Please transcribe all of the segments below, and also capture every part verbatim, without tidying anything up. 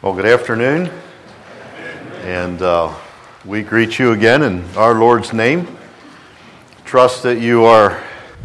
Well, good afternoon, and uh, we greet you again in our Lord's name. Trust that you are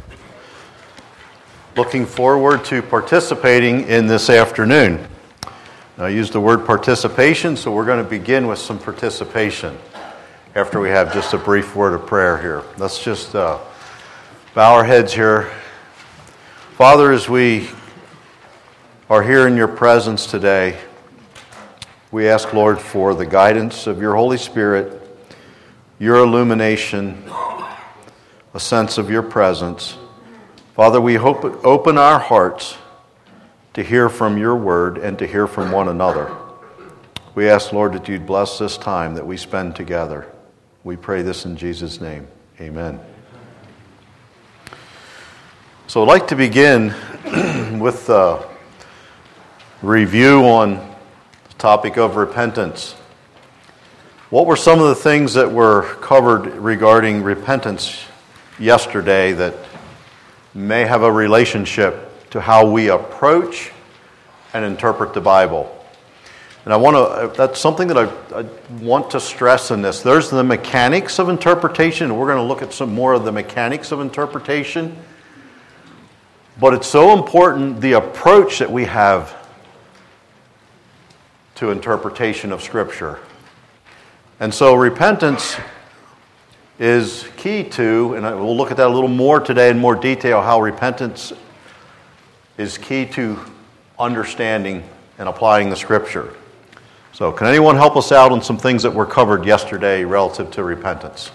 looking forward to participating in this afternoon. I used the word participation, so we're going to begin with some participation after we have just a brief word of prayer here. Let's just uh, bow our heads here. Father, as we are here in your presence today, we ask, Lord, for the guidance of your Holy Spirit, your illumination, a sense of your presence. Father, we hope open our hearts to hear from your word and to hear from one another. We ask, Lord, that you'd bless this time that we spend together. We pray this in Jesus' name. Amen. So I'd like to begin with a review on topic of repentance. What were some of the things that were covered regarding repentance yesterday that may have a relationship to how we approach and interpret the Bible? And I want to, that's something that I, I want to stress in this. There's the mechanics of interpretation, and we're going to look at some more of the mechanics of interpretation. But it's so important, the approach that we have to interpretation of Scripture. And so repentance is key to, and we'll look at that a little more today in more detail, how repentance is key to understanding and applying the Scripture. So can anyone help us out on some things that were covered yesterday relative to repentance?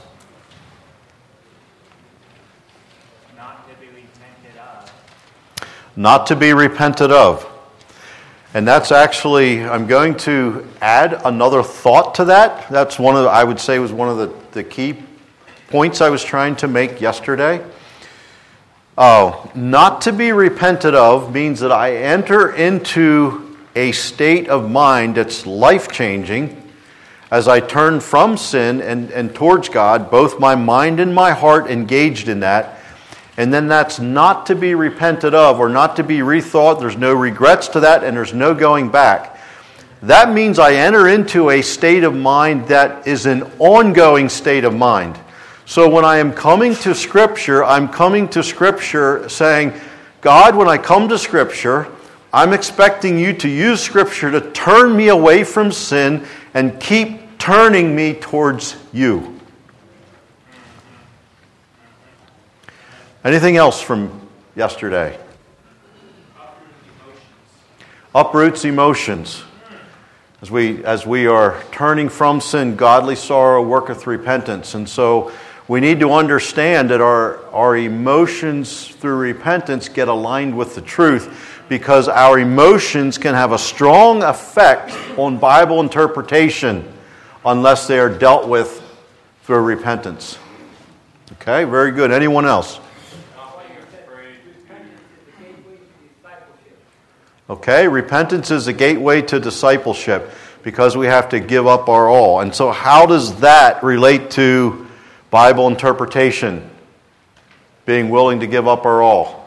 Not to be repented of. Not to be repented of. And that's actually, I'm going to add another thought to that. That's one of the, I would say was one of the, the key points I was trying to make yesterday. Oh, not to be repented of means that I enter into a state of mind that's life-changing as I turn from sin and, and towards God, both my mind and my heart engaged in that. And then that's not to be repented of or not to be rethought. There's no regrets to that and there's no going back. That means I enter into a state of mind that is an ongoing state of mind. So when I am coming to Scripture, I'm coming to Scripture saying, God, when I come to Scripture, I'm expecting you to use Scripture to turn me away from sin and keep turning me towards you. Anything else from yesterday? Uproots emotions. As we as we are turning from sin, godly sorrow worketh repentance. And so we need to understand that our, our emotions through repentance get aligned with the truth, because our emotions can have a strong effect on Bible interpretation unless they are dealt with through repentance. Okay, very good. Anyone else? Okay, repentance is a gateway to discipleship because we have to give up our all. And so how does that relate to Bible interpretation? Being willing to give up our all.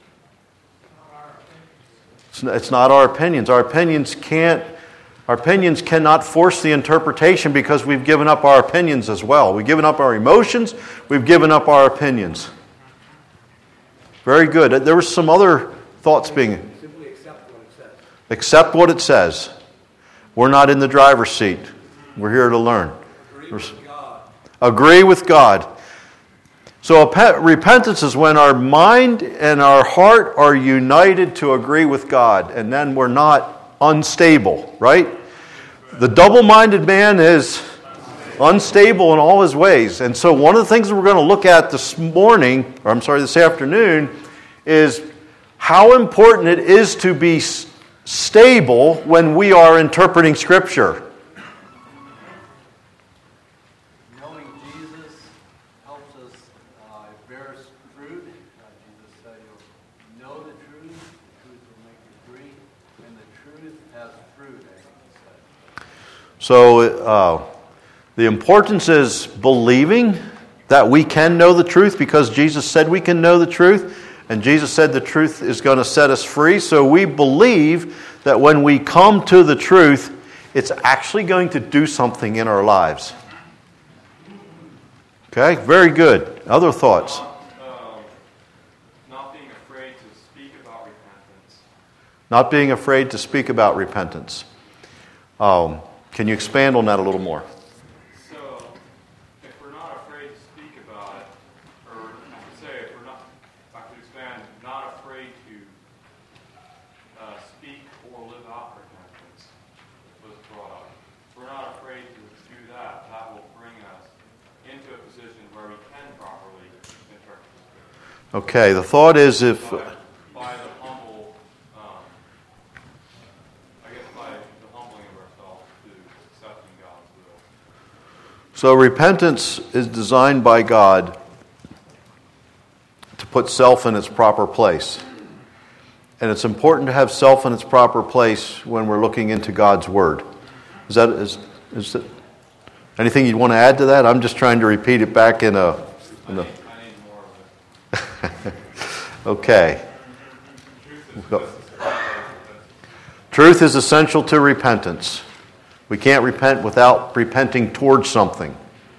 It's not our opinions. Our opinions can't, our opinions cannot force the interpretation because we've given up our opinions as well. We've given up our emotions. We've given up our opinions. Very good. There were some other thoughts being... Accept what it says. We're not in the driver's seat. We're here to learn. Agree with God. Agree with God. So repentance is when our mind and our heart are united to agree with God, and then we're not unstable, right? The double-minded man is unstable in all his ways. And so one of the things that we're going to look at this morning, or I'm sorry, this afternoon, is how important it is to be stable when we are interpreting Scripture. Knowing Jesus helps us uh, bear fruit. Uh, Jesus said, "You'll know the truth. The truth will make you free, and the truth has fruit." I think he said. So uh, the importance is believing that we can know the truth, because Jesus said we can know the truth. And Jesus said the truth is going to set us free. So we believe that when we come to the truth, it's actually going to do something in our lives. Okay, very good. Other thoughts? Um, not being afraid to speak about repentance. Not being afraid to speak about repentance. Um, can you expand on that a little more? So, if we're not afraid to speak about it, or I should say, if we're not, I could expand, not afraid to uh, speak or live out repentance was brought up. If we're not afraid to do that, that will bring us into a position where we can properly interpret the Scripture. Okay, the thought is if... By, by the humble, um, I guess by the humbling of ourselves to accepting God's will. So repentance is designed by God to put self in its proper place. And it's important to have self in its proper place when we're looking into God's Word. Is that is is that anything you'd want to add to that? I'm just trying to repeat it back in a. In a I need more of it. okay. Truth is essential to repentance. We can't repent without repenting towards something.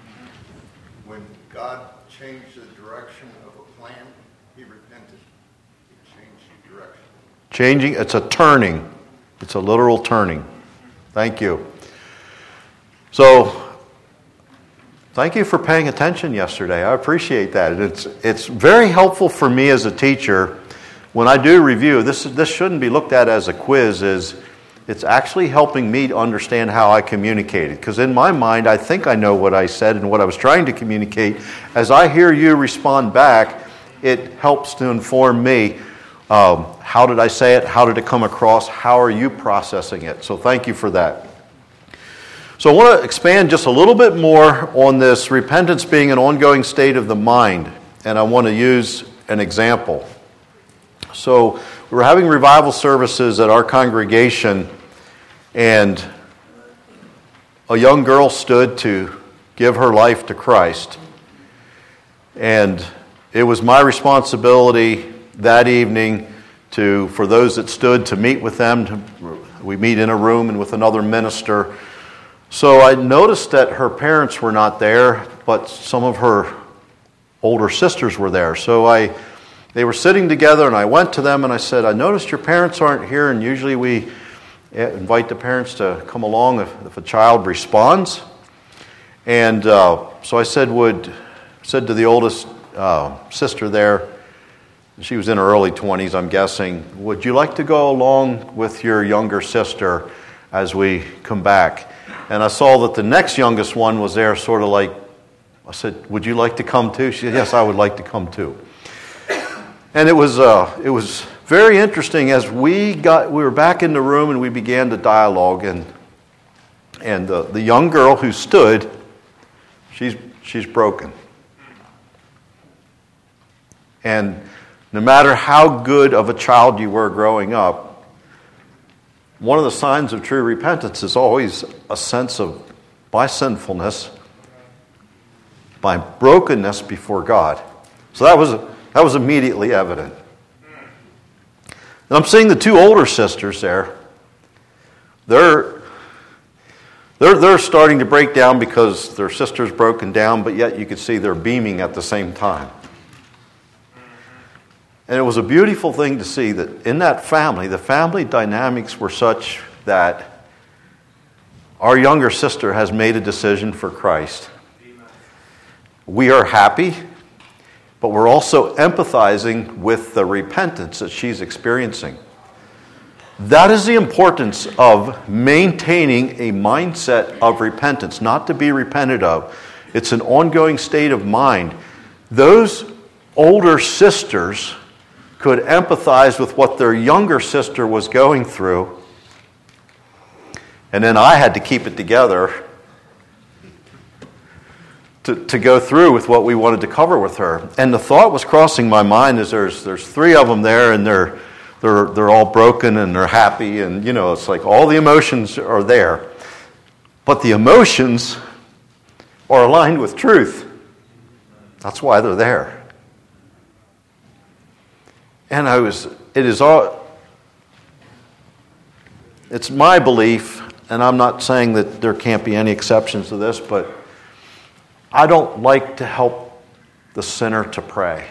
When God changed the direction of a plan, he repented. He changed the direction. Changing, it's a turning. It's a literal turning. Thank you. So, thank you for paying attention yesterday. I appreciate that. It's it's very helpful for me as a teacher when I do review. This this shouldn't be looked at as a quiz. Is it's actually helping me to understand how I communicated. Because in my mind, I think I know what I said and what I was trying to communicate. As I hear you respond back, it helps to inform me. Um, how did I say it? How did it come across? How are you processing it? So thank you for that. So I want to expand just a little bit more on this repentance being an ongoing state of the mind. And I want to use an example. So we were having revival services at our congregation, and a young girl stood to give her life to Christ. And it was my responsibility that evening to, for those that stood, to meet with them. To, we meet in a room and with another minister. So I noticed that her parents were not there, but some of her older sisters were there. So I, they were sitting together, and I went to them and I said, I noticed your parents aren't here, and usually we invite the parents to come along if, if a child responds. And uh, so I said, would said to the oldest uh, sister there, she was in her early twenties, I'm guessing, would you like to go along with your younger sister as we come back? And I saw that the next youngest one was there, sort of like, I said, would you like to come too? She said, yes, I would like to come too. And it was uh, it was very interesting as we got we were back in the room and we began to dialogue, and and the, the young girl who stood, she's she's broken. And no matter how good of a child you were growing up, one of the signs of true repentance is always a sense of my sinfulness, my brokenness before God. So that was that was immediately evident. And I'm seeing the two older sisters there. They're they're they're starting to break down because their sister's broken down, but yet you could see they're beaming at the same time. And it was a beautiful thing to see that in that family, the family dynamics were such that our younger sister has made a decision for Christ. We are happy, but we're also empathizing with the repentance that she's experiencing. That is the importance of maintaining a mindset of repentance, not to be repented of. It's an ongoing state of mind. Those older sisters could empathize with what their younger sister was going through. And then I had to keep it together to, to go through with what we wanted to cover with her. And the thought was crossing my mind is there's there's three of them there, and they're they're they're all broken and they're happy, and you know, it's like all the emotions are there. But the emotions are aligned with truth. That's why they're there. And I was, it is all, it's my belief, and I'm not saying that there can't be any exceptions to this, but I don't like to help the sinner to pray.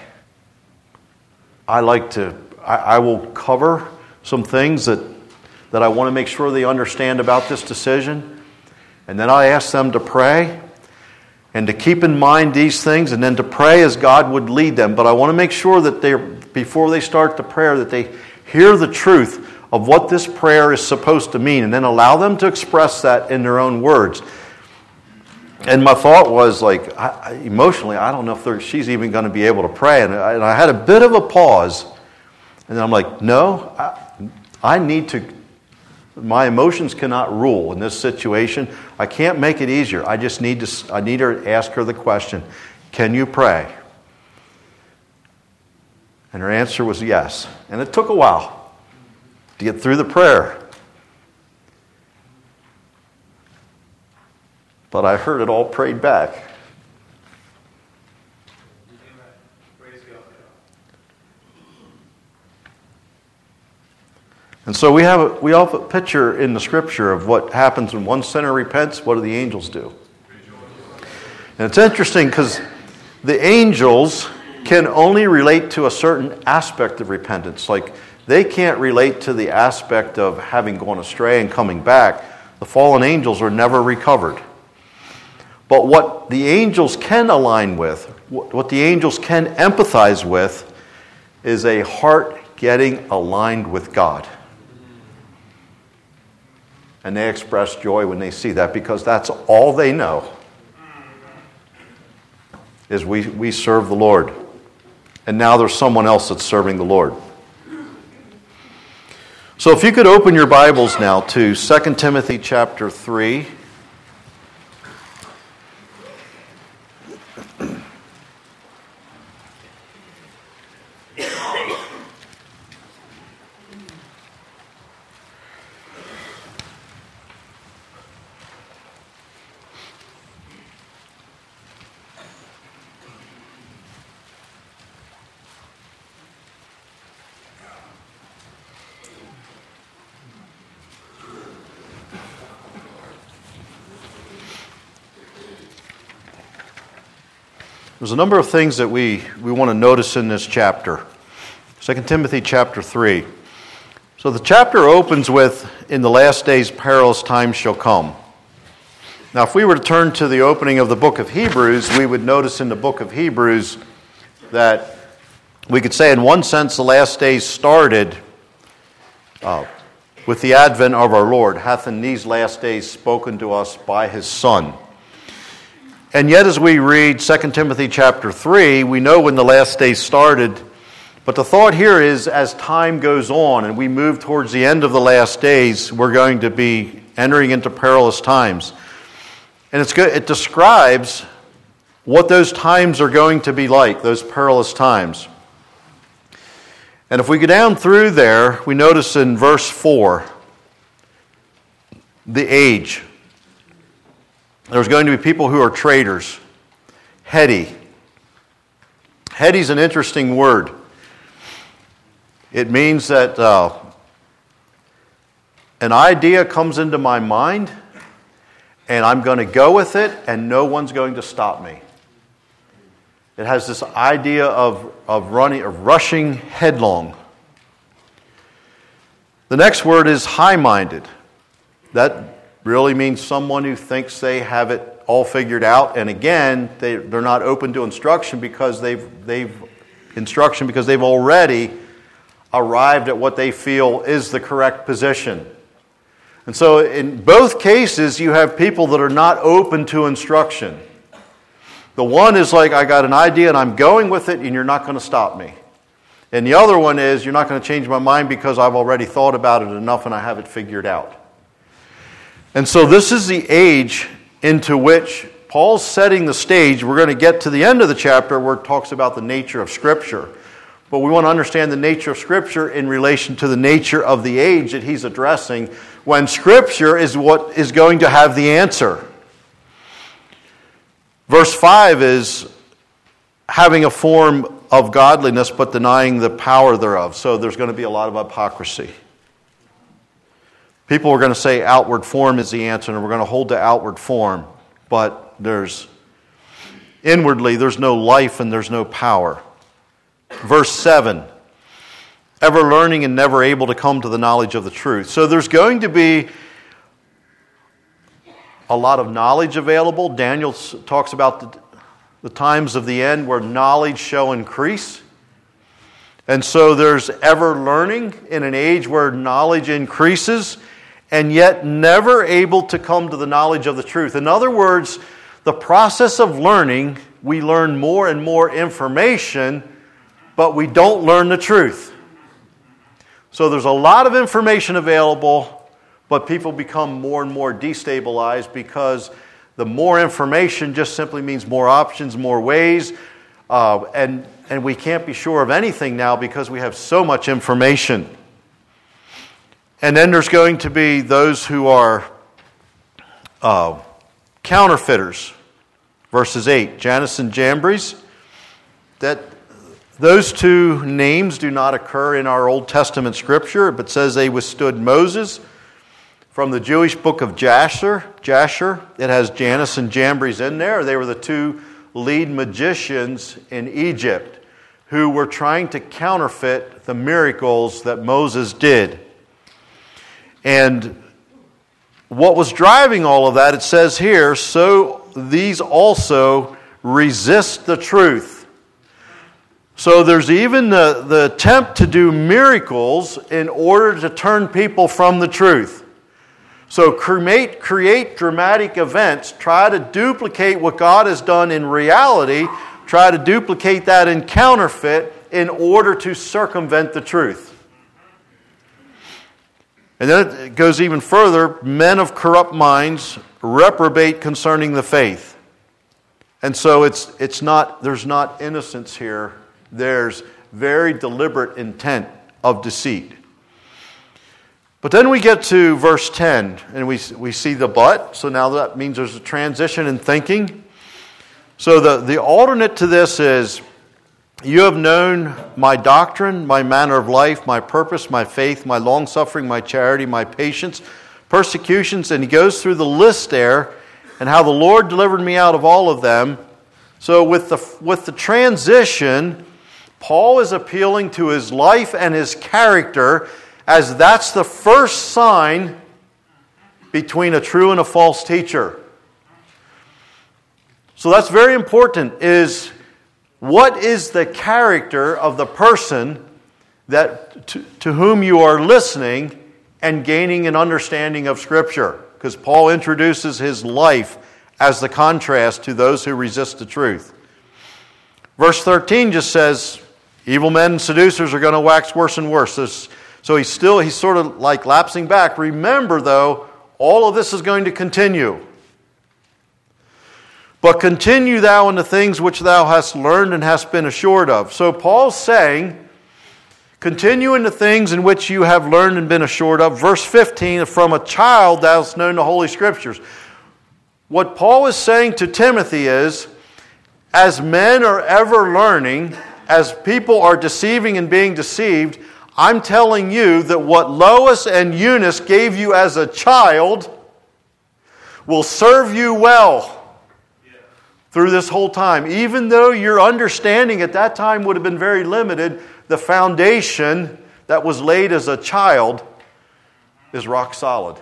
I like to, I, I will cover some things that, that I want to make sure they understand about this decision, and then I ask them to pray, and to keep in mind these things, and then to pray as God would lead them. But I want to make sure that they, before they start the prayer, that they hear the truth of what this prayer is supposed to mean, and then allow them to express that in their own words. And my thought was, like, I, emotionally, I don't know if there, she's even going to be able to pray. And I, and I had a bit of a pause, and then I'm like, no, I, I need to. My emotions cannot rule in this situation. I can't make it easier. I just need to. I need her to ask her the question, can you pray? And her answer was yes. And it took a while to get through the prayer. But I heard it all prayed back. And so we have a, we have a picture in the Scripture of what happens when one sinner repents. What do the angels do? And it's interesting because the angels can only relate to a certain aspect of repentance. Like, they can't relate to the aspect of having gone astray and coming back. The fallen angels are never recovered. But what the angels can align with, what the angels can empathize with, is a heart getting aligned with God. And they express joy when they see that, because that's all they know, is we, we serve the Lord. And now there's someone else that's serving the Lord. So if you could open your Bibles now to Second Timothy chapter three. There's a number of things that we, we want to notice in this chapter. Second Timothy chapter three. So the chapter opens with, in the last days perilous times shall come. Now if we were to turn to the opening of the book of Hebrews, we would notice in the book of Hebrews that we could say in one sense the last days started uh, with the advent of our Lord, hath in these last days spoken to us by His Son. And yet as we read Second Timothy chapter three, we know when the last days started. But the thought here is, as time goes on and we move towards the end of the last days, we're going to be entering into perilous times. And it's good, it describes what those times are going to be like, those perilous times. And if we go down through there, we notice in verse four, the age. There's going to be people who are traitors, heady. Heady is an interesting word. It means that uh, an idea comes into my mind, and I'm going to go with it, and no one's going to stop me. It has this idea of, of running, of rushing headlong. The next word is high-minded. That really means someone who thinks they have it all figured out, and again, they, they're not open to instruction because they've they've instruction because they've already arrived at what they feel is the correct position. And so in both cases, you have people that are not open to instruction. The one is like, I got an idea and I'm going with it, and you're not going to stop me. And the other one is, you're not going to change my mind because I've already thought about it enough and I have it figured out. And so this is the age into which Paul's setting the stage. We're going to get to the end of the chapter where it talks about the nature of Scripture. But we want to understand the nature of Scripture in relation to the nature of the age that he's addressing, when Scripture is what is going to have the answer. Verse five is having a form of godliness but denying the power thereof. So there's going to be a lot of hypocrisy. People are going to say outward form is the answer, and we're going to hold to outward form. But there's inwardly, there's no life and there's no power. Verse seven, ever learning and never able to come to the knowledge of the truth. So there's going to be a lot of knowledge available. Daniel talks about the, the times of the end where knowledge shall increase. And so there's ever learning in an age where knowledge increases, and yet never able to come to the knowledge of the truth. In other words, the process of learning, we learn more and more information, but we don't learn the truth. So there's a lot of information available, but people become more and more destabilized because the more information just simply means more options, more ways, uh, and, and we can't be sure of anything now because we have so much information. And then there's going to be those who are uh, counterfeiters. Verses eight, Jannes and Jambres. That those two names do not occur in our Old Testament scripture, but says they withstood Moses. From the Jewish book of Jasher, Jasher, it has Jannes and Jambres in there. They were the two lead magicians in Egypt who were trying to counterfeit the miracles that Moses did. And what was driving all of that, it says here, so these also resist the truth. So there's even the, the attempt to do miracles in order to turn people from the truth. So create, create dramatic events, try to duplicate what God has done in reality, try to duplicate that in counterfeit in order to circumvent the truth. And then it goes even further, men of corrupt minds reprobate concerning the faith. And so it's it's not there's not innocence here. There's very deliberate intent of deceit. But then we get to verse ten, and we we see the but. So now that means there's a transition in thinking. So the, the alternate to this is, you have known my doctrine, my manner of life, my purpose, my faith, my long-suffering, my charity, my patience, persecutions. And he goes through the list there and how the Lord delivered me out of all of them. So with the, with the transition, Paul is appealing to his life and his character, as that's the first sign between a true and a false teacher. So that's very important, is what is the character of the person that to, to whom you are listening and gaining an understanding of Scripture? Because Paul introduces his life as the contrast to those who resist the truth. Verse thirteen just says, evil men and seducers are going to wax worse and worse. There's, so he's still, he's sort of like lapsing back. Remember, though, all of this is going to continue. But continue thou in the things which thou hast learned and hast been assured of. So Paul's saying, continue in the things in which you have learned and been assured of. Verse fifteen, from a child thou hast known the Holy Scriptures. What Paul is saying to Timothy is, as men are ever learning, as people are deceiving and being deceived, I'm telling you that what Lois and Eunice gave you as a child will serve you well through this whole time. Even though your understanding at that time would have been very limited, the foundation that was laid as a child is rock solid.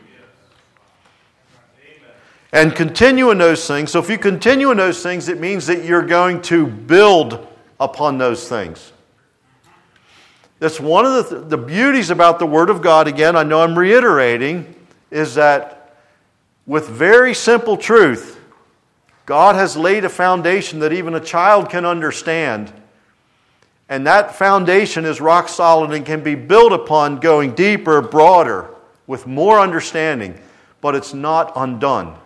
And continue in those things. So if you continue in those things, it means that you're going to build upon those things. That's one of the, the beauties about the Word of God, again, I know I'm reiterating, is that with very simple truth, God has laid a foundation that even a child can understand. And that foundation is rock solid and can be built upon going deeper, broader, with more understanding. But it's not undone.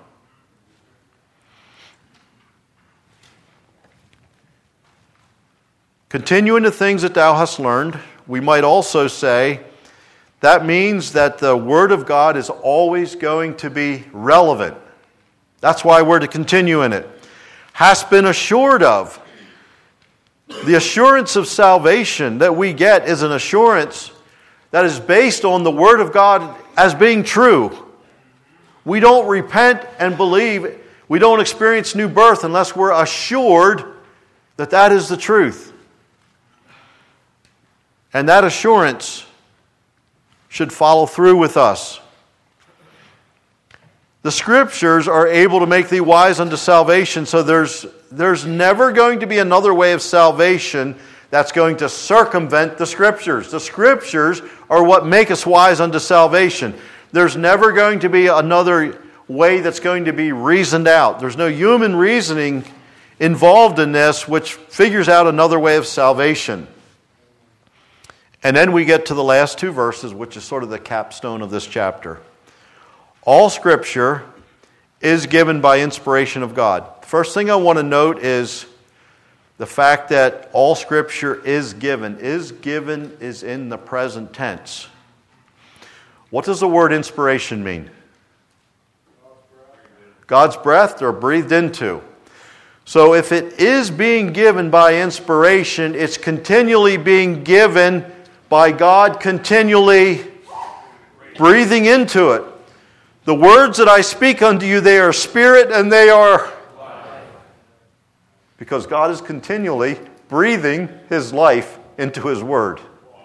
Continue in the things that thou hast learned. We might also say that means that the Word of God is always going to be relevant. That's why we're to continue in it. Hast been assured of. The assurance of salvation that we get is an assurance that is based on the Word of God as being true. We don't repent and believe. We don't experience new birth unless we're assured that that is the truth. And that assurance should follow through with us. The Scriptures are able to make thee wise unto salvation, so there's, there's never going to be another way of salvation that's going to circumvent the Scriptures. The Scriptures are what make us wise unto salvation. There's never going to be another way that's going to be reasoned out. There's no human reasoning involved in this which figures out another way of salvation. And then we get to the last two verses, which is sort of the capstone of this chapter. All Scripture is given by inspiration of God. First thing I want to note is the fact that all Scripture is given. Is given is in the present tense. What does the word inspiration mean? God's breath or breathed into. So if it is being given by inspiration, it's continually being given by God, continually breathing into it. The words that I speak unto you, they are spirit and they are life. Because God is continually breathing His life into His Word.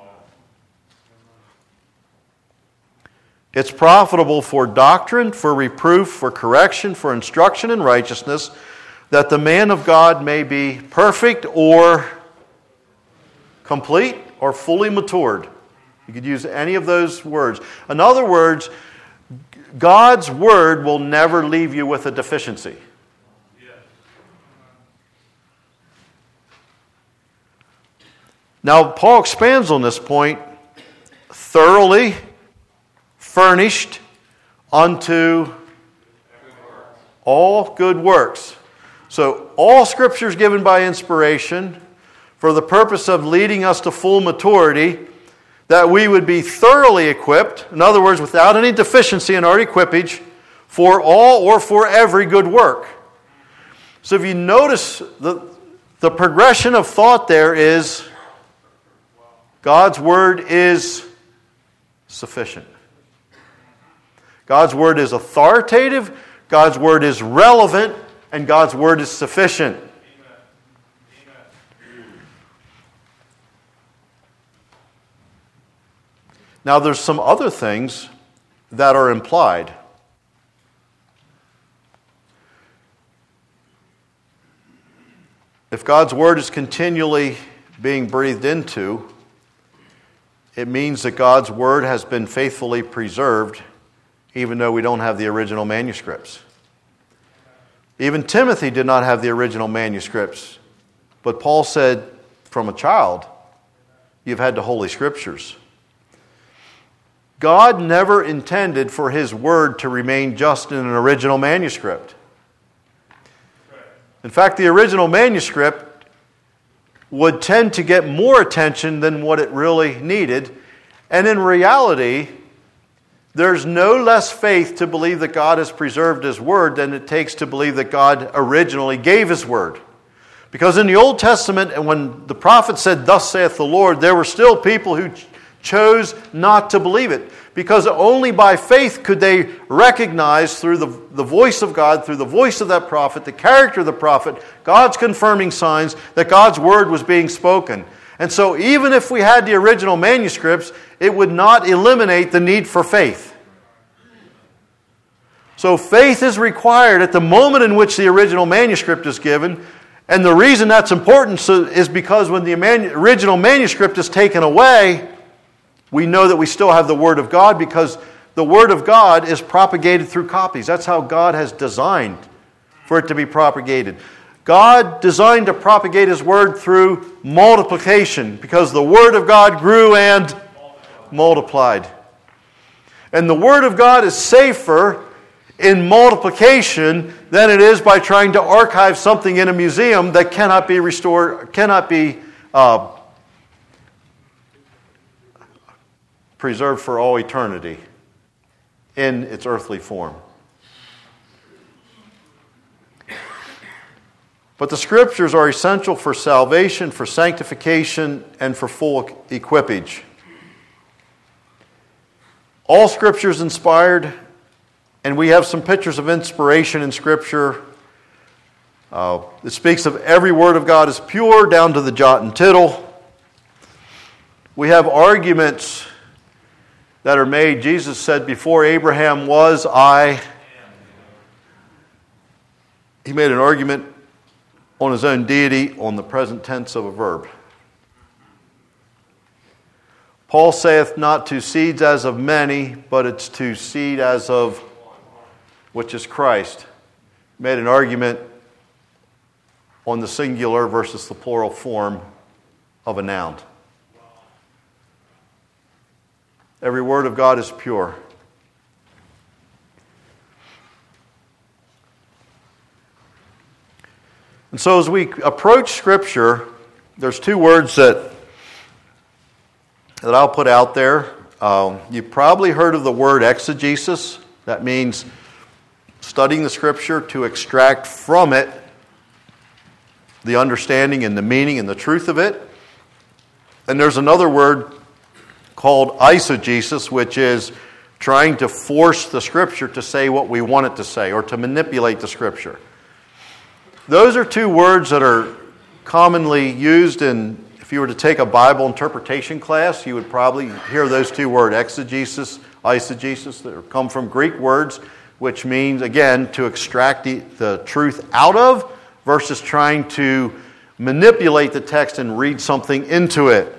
It's profitable for doctrine, for reproof, for correction, for instruction in righteousness, that the man of God may be perfect or complete or fully matured. You could use any of those words. In other words, God's Word will never leave you with a deficiency. Now, Paul expands on this point. Thoroughly furnished unto all good works. So, all Scripture is given by inspiration for the purpose of leading us to full maturity, that we would be thoroughly equipped, in other words, without any deficiency in our equipage, for all or for every good work. So if you notice, the, the progression of thought there is God's Word is sufficient. God's Word is authoritative, God's Word is relevant, and God's Word is sufficient. Now, there's some other things that are implied. If God's Word is continually being breathed into, it means that God's Word has been faithfully preserved, even though we don't have the original manuscripts. Even Timothy did not have the original manuscripts, but Paul said, from a child, you've had the Holy Scriptures. God never intended for His Word to remain just in an original manuscript. In fact, the original manuscript would tend to get more attention than what it really needed. And in reality, there's no less faith to believe that God has preserved His Word than it takes to believe that God originally gave His Word. Because in the Old Testament, and when the prophet said, "Thus saith the Lord," there were still people who chose not to believe it, because only by faith could they recognize through the, the voice of God, through the voice of that prophet, the character of the prophet, God's confirming signs that God's Word was being spoken. And so even if we had the original manuscripts, it would not eliminate the need for faith. So faith is required at the moment in which the original manuscript is given. And the reason that's important is because when the original manuscript is taken away, we know that we still have the Word of God, because the Word of God is propagated through copies. That's how God has designed for it to be propagated. God designed to propagate His Word through multiplication, because the Word of God grew and multiplied. And the Word of God is safer in multiplication than it is by trying to archive something in a museum that cannot be restored, cannot be uh, preserved for all eternity in its earthly form. But the Scriptures are essential for salvation, for sanctification, and for full equipage. All Scripture is inspired, and we have some pictures of inspiration in Scripture. Uh, it speaks of every word of God is pure, down to the jot and tittle. We have arguments that are made. Jesus said, before Abraham was, I. He made an argument on his own deity on the present tense of a verb. Paul saith not to seeds as of many, but it's to seed as of which is Christ. He made an argument on the singular versus the plural form of a noun. Every word of God is pure. And so as we approach Scripture, there's two words that, that I'll put out there. Um, you've probably heard of the word exegesis. That means studying the Scripture to extract from it the understanding and the meaning and the truth of it. And there's another word called eisegesis, which is trying to force the Scripture to say what we want it to say, or to manipulate the Scripture. Those are two words that are commonly used in, if you were to take a Bible interpretation class, you would probably hear those two words, exegesis, eisegesis, that come from Greek words, which means, again, to extract the, the truth out of versus trying to manipulate the text and read something into it.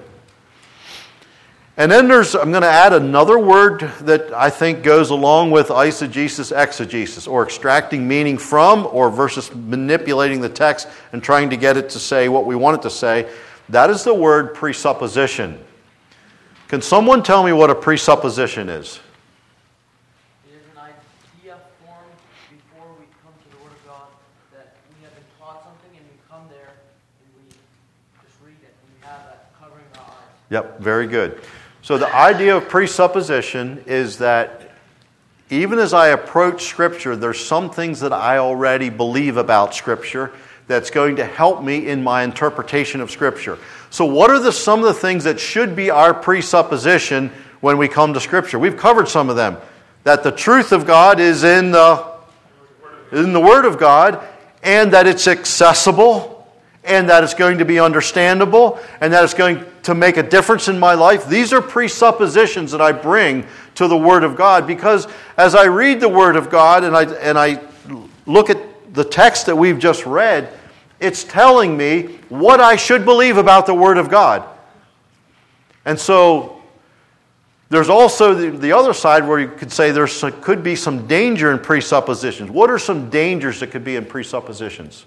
And then there's, I'm going to add another word that I think goes along with eisegesis, exegesis, or extracting meaning from, or versus manipulating the text and trying to get it to say what we want it to say. That is the word presupposition. Can someone tell me what a presupposition is? It is an idea formed before we come to the Word of God, that we have been taught something and we come there and we just read it and we have that covering our eyes. Yep, very good. So the idea of presupposition is that even as I approach Scripture, there's some things that I already believe about Scripture that's going to help me in my interpretation of Scripture. So what are the, some of the things that should be our presupposition when we come to Scripture? We've covered some of them. That the truth of God is in the, in the Word of God, and that it's accessible, and that it's going to be understandable, and that it's going to make a difference in my life. These are presuppositions that I bring to the Word of God, because as I read the Word of God and I and I look at the text that we've just read, it's telling me what I should believe about the Word of God. And so there's also the, the other side where you could say there could be some danger in presuppositions. What are some dangers that could be in presuppositions?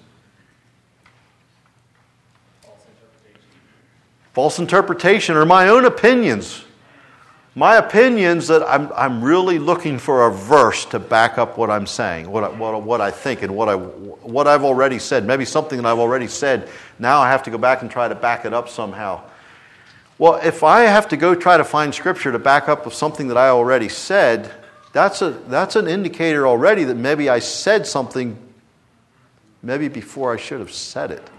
False interpretation, or my own opinions. My opinions that I'm I'm really looking for a verse to back up what I'm saying, what I, what, what I think, and what I what I've already said. Maybe something that I've already said. Now I have to go back and try to back it up somehow. Well, if I have to go try to find Scripture to back up of something that I already said, that's a that's an indicator already that maybe I said something maybe before I should have said it.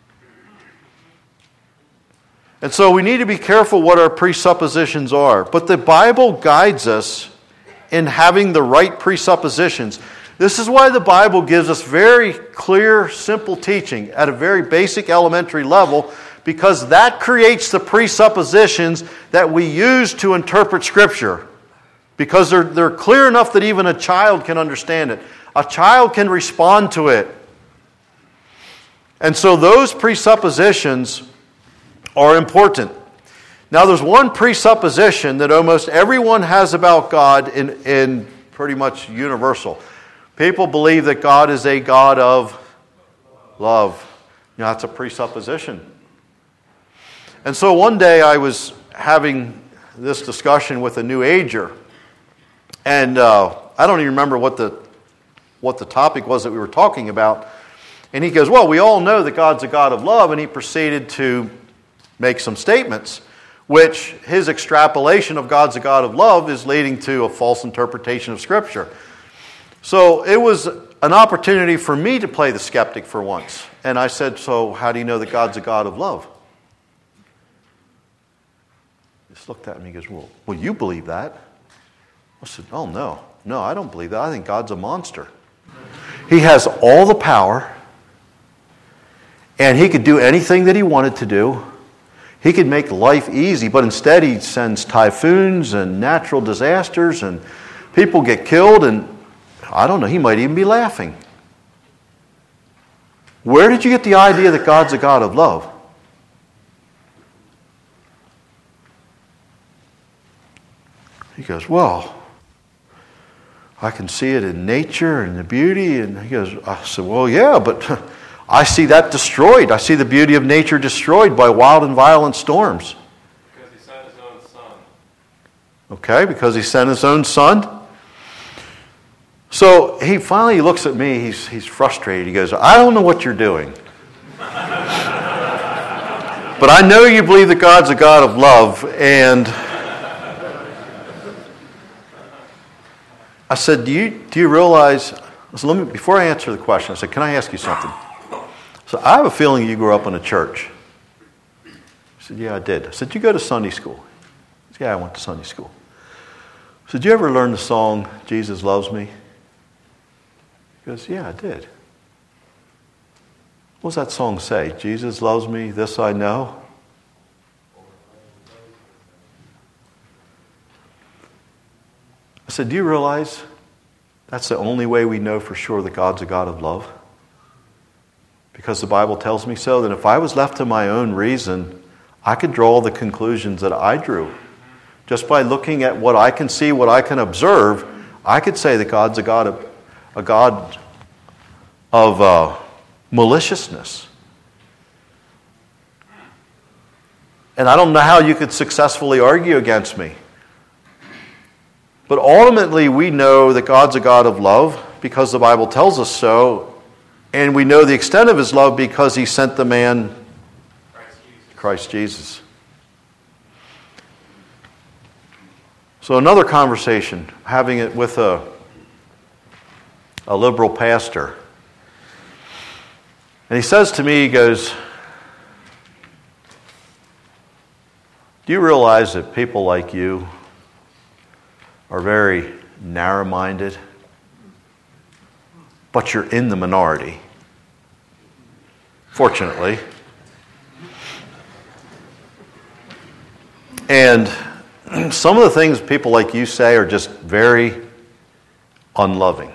And so we need to be careful what our presuppositions are. But the Bible guides us in having the right presuppositions. This is why the Bible gives us very clear, simple teaching at a very basic elementary level, because that creates the presuppositions that we use to interpret Scripture. Because they're, they're clear enough that even a child can understand it. A child can respond to it. And so those presuppositions are important. Now there's one presupposition that almost everyone has about God in, in pretty much universal. People believe that God is a God of love. You know, that's a presupposition. And so one day I was having this discussion with a New Ager, and uh, I don't even remember what the what the topic was that we were talking about. And he goes, well, we all know that God's a God of love, and he proceeded to make some statements, which his extrapolation of God's a God of love is leading to a false interpretation of Scripture. So it was an opportunity for me to play the skeptic for once. And I said, so how do you know that God's a God of love? He just looked at me and goes, well, well, you believe that. I said, oh, no. No, I don't believe that. I think God's a monster. He has all the power, and he could do anything that he wanted to do. He could make life easy, but instead he sends typhoons and natural disasters, and people get killed, and I don't know, he might even be laughing. Where did you get the idea that God's a God of love? He goes, well, I can see it in nature and the beauty. And he goes, I said, well, yeah, but I see that destroyed. I see the beauty of nature destroyed by wild and violent storms. Because he sent his own son. Okay, because he sent his own son. So he finally looks at me. He's, he's frustrated. He goes, I don't know what you're doing. But I know you believe that God's a God of love, and I said, do you do you realize, I said, let me, before I answer the question, I said, can I ask you something? So I have a feeling you grew up in a church. He said, yeah, I did. I said, did you go to Sunday school? He said, yeah, I went to Sunday school. I said, did you ever learn the song, Jesus Loves Me? He goes, yeah, I did. What does that song say? Jesus loves me, this I know. I said, do you realize that's the only way we know for sure that God's a God of love? Because the Bible tells me so. That if I was left to my own reason, I could draw the conclusions that I drew. Just by looking at what I can see, what I can observe, I could say that God's a God of, a God of uh, maliciousness. And I don't know how you could successfully argue against me. But ultimately, we know that God's a God of love because the Bible tells us so. And we know the extent of his love because he sent the man, Christ Jesus. Christ Jesus. So another conversation, having it with a, a liberal pastor. And he says to me, he goes, do you realize that people like you are very narrow-minded, but you're in the minority, fortunately. And some of the things people like you say are just very unloving.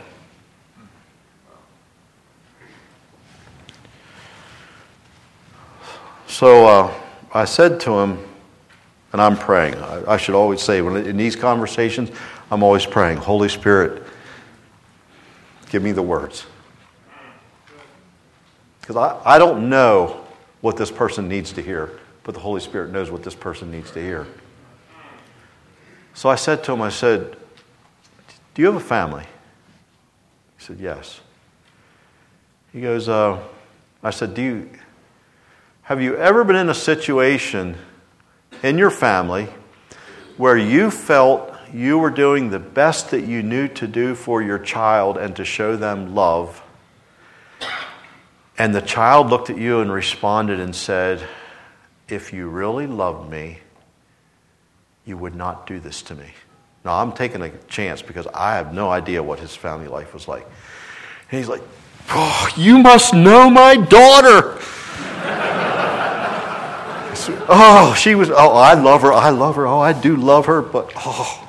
So uh, I said to him, and I'm praying. I, I should always say, when in these conversations, I'm always praying, Holy Spirit, give me the words. Because I, I don't know what this person needs to hear, but the Holy Spirit knows what this person needs to hear. So I said to him, I said, do you have a family? He said, yes. He goes, uh, I said, do you, have you ever been in a situation in your family where you felt you were doing the best that you knew to do for your child and to show them love, and the child looked at you and responded and said, if you really loved me, you would not do this to me? Now, I'm taking a chance because I have no idea what his family life was like. And he's like, oh, you must know my daughter. Oh, she was, oh, I love her, I love her, oh, I do love her, but, oh,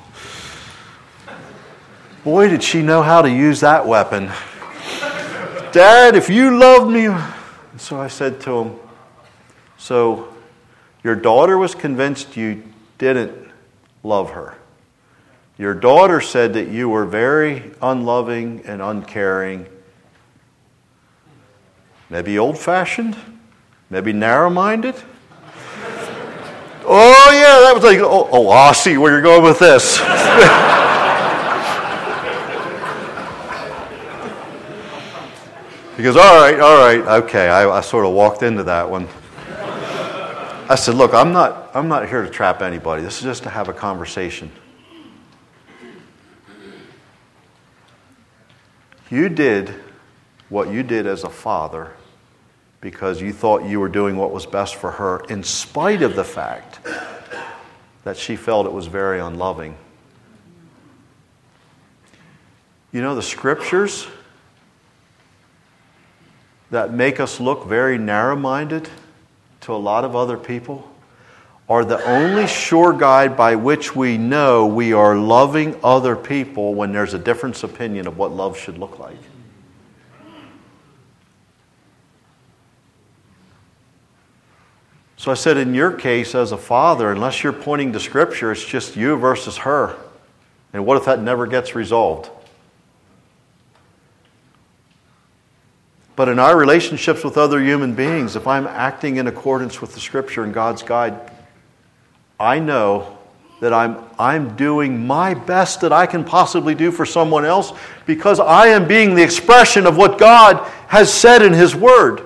boy, did she know how to use that weapon. Dad, if you loved me. So I said to him, so your daughter was convinced you didn't love her. Your daughter said that you were very unloving and uncaring, maybe old-fashioned, maybe narrow-minded. Oh, yeah, that was like, oh, oh, I see where you're going with this. He goes, all right, all right, okay. I, I sort of walked into that one. I said, look, I'm not, I'm not here to trap anybody. This is just to have a conversation. You did what you did as a father because you thought you were doing what was best for her, in spite of the fact that she felt it was very unloving. You know, the scriptures that make us look very narrow-minded to a lot of other people are the only sure guide by which we know we are loving other people when there's a different opinion of what love should look like. So I said, in your case as a father, unless you're pointing to Scripture, it's just you versus her. And what if that never gets resolved? But in our relationships with other human beings, if I'm acting in accordance with the Scripture and God's guide, I know that I'm, I'm doing my best that I can possibly do for someone else because I am being the expression of what God has said in His Word.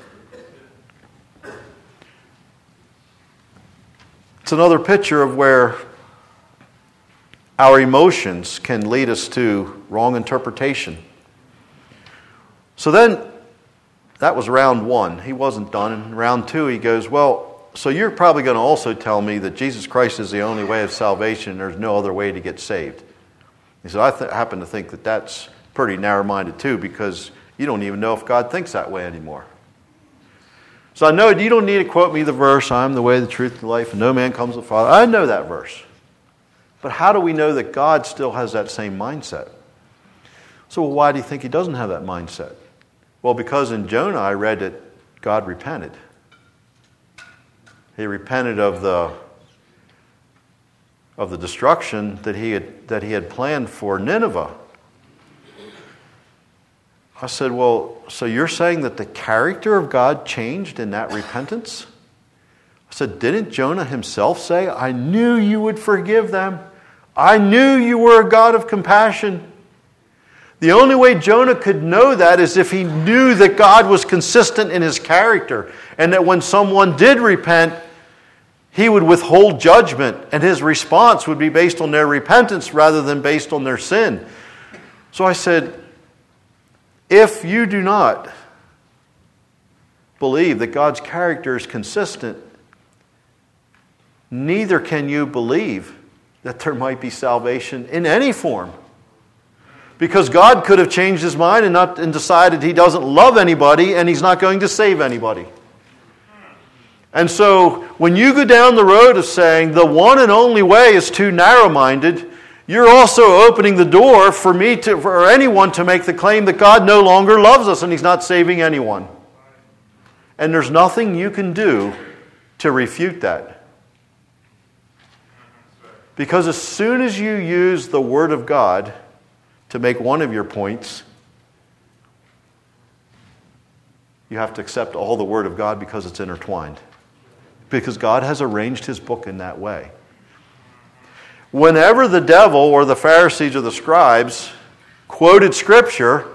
It's another picture of where our emotions can lead us to wrong interpretation. So then, that was round one. He wasn't done. In round two, he goes, well, so you're probably going to also tell me that Jesus Christ is the only way of salvation and there's no other way to get saved. He said, I th- happen to think that that's pretty narrow-minded too, because you don't even know if God thinks that way anymore. So I know you don't need to quote me the verse, I'm the way, the truth, and the life, and no man comes to the Father. I know that verse. But how do we know that God still has that same mindset? So well, why do you think he doesn't have that mindset? Well, because in Jonah I read that God repented. He repented of the of the destruction that he had that he had planned for Nineveh. I said, well, so you're saying that the character of God changed in that repentance? I said, didn't Jonah himself say, I knew you would forgive them. I knew you were a God of compassion. The only way Jonah could know that is if he knew that God was consistent in his character and that when someone did repent, he would withhold judgment and his response would be based on their repentance rather than based on their sin. So I said, if you do not believe that God's character is consistent, neither can you believe that there might be salvation in any form. Because God could have changed his mind and, not, and decided he doesn't love anybody and he's not going to save anybody. And so when you go down the road of saying the one and only way is too narrow-minded, you're also opening the door for me to, for anyone to make the claim that God no longer loves us and he's not saving anyone. And there's nothing you can do to refute that. Because as soon as you use the Word of God to make one of your points, you have to accept all the Word of God because it's intertwined. Because God has arranged His book in that way. Whenever the devil or the Pharisees or the scribes quoted Scripture,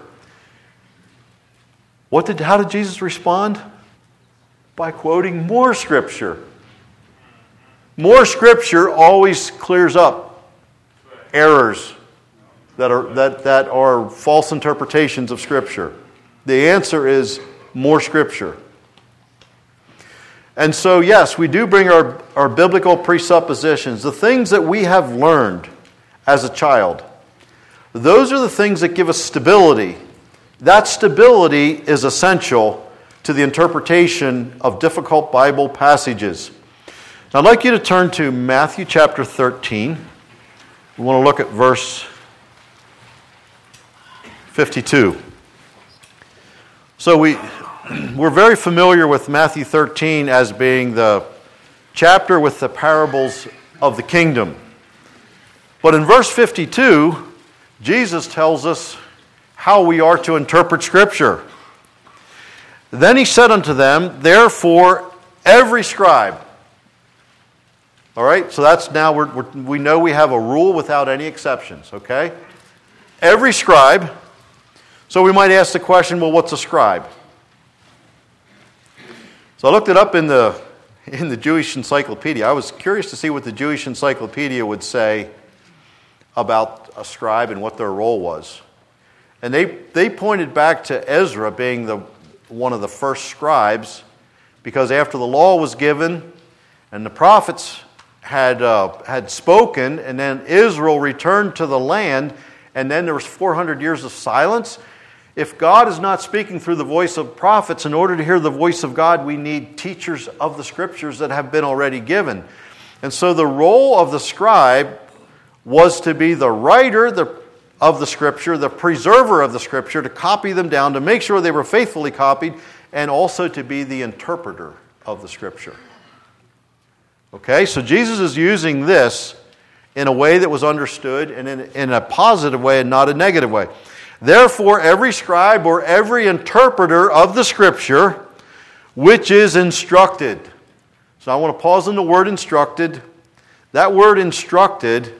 what did, how did Jesus respond? By quoting more Scripture. More Scripture always clears up errors that are, that, that are false interpretations of Scripture. The answer is more Scripture. And so, yes, we do bring our, our biblical presuppositions, the things that we have learned as a child. Those are the things that give us stability. That stability is essential to the interpretation of difficult Bible passages. Now, I'd like you to turn to Matthew chapter thirteen. We want to look at verse fifty-two. So we... We're very familiar with Matthew thirteen as being the chapter with the parables of the kingdom. But in verse fifty-two, Jesus tells us how we are to interpret Scripture. Then he said unto them, therefore, every scribe. All right, so that's now, we're, we're, we know we have a rule without any exceptions, okay? Every scribe. So we might ask the question, well, what's a scribe? So I looked it up in the in the Jewish Encyclopedia. I was curious to see what the Jewish Encyclopedia would say about a scribe and what their role was. And they, they pointed back to Ezra being the one of the first scribes, because after the law was given and the prophets had uh, had spoken, and then Israel returned to the land, and then there was four hundred years of silence. If God is not speaking through the voice of prophets, in order to hear the voice of God, we need teachers of the Scriptures that have been already given. And so the role of the scribe was to be the writer of the Scripture, the preserver of the Scripture, to copy them down, to make sure they were faithfully copied, and also to be the interpreter of the Scripture. Okay, so Jesus is using this in a way that was understood and in, in a positive way and not a negative way. Therefore, every scribe or every interpreter of the Scripture, which is instructed. So I want to pause on the word instructed. That word instructed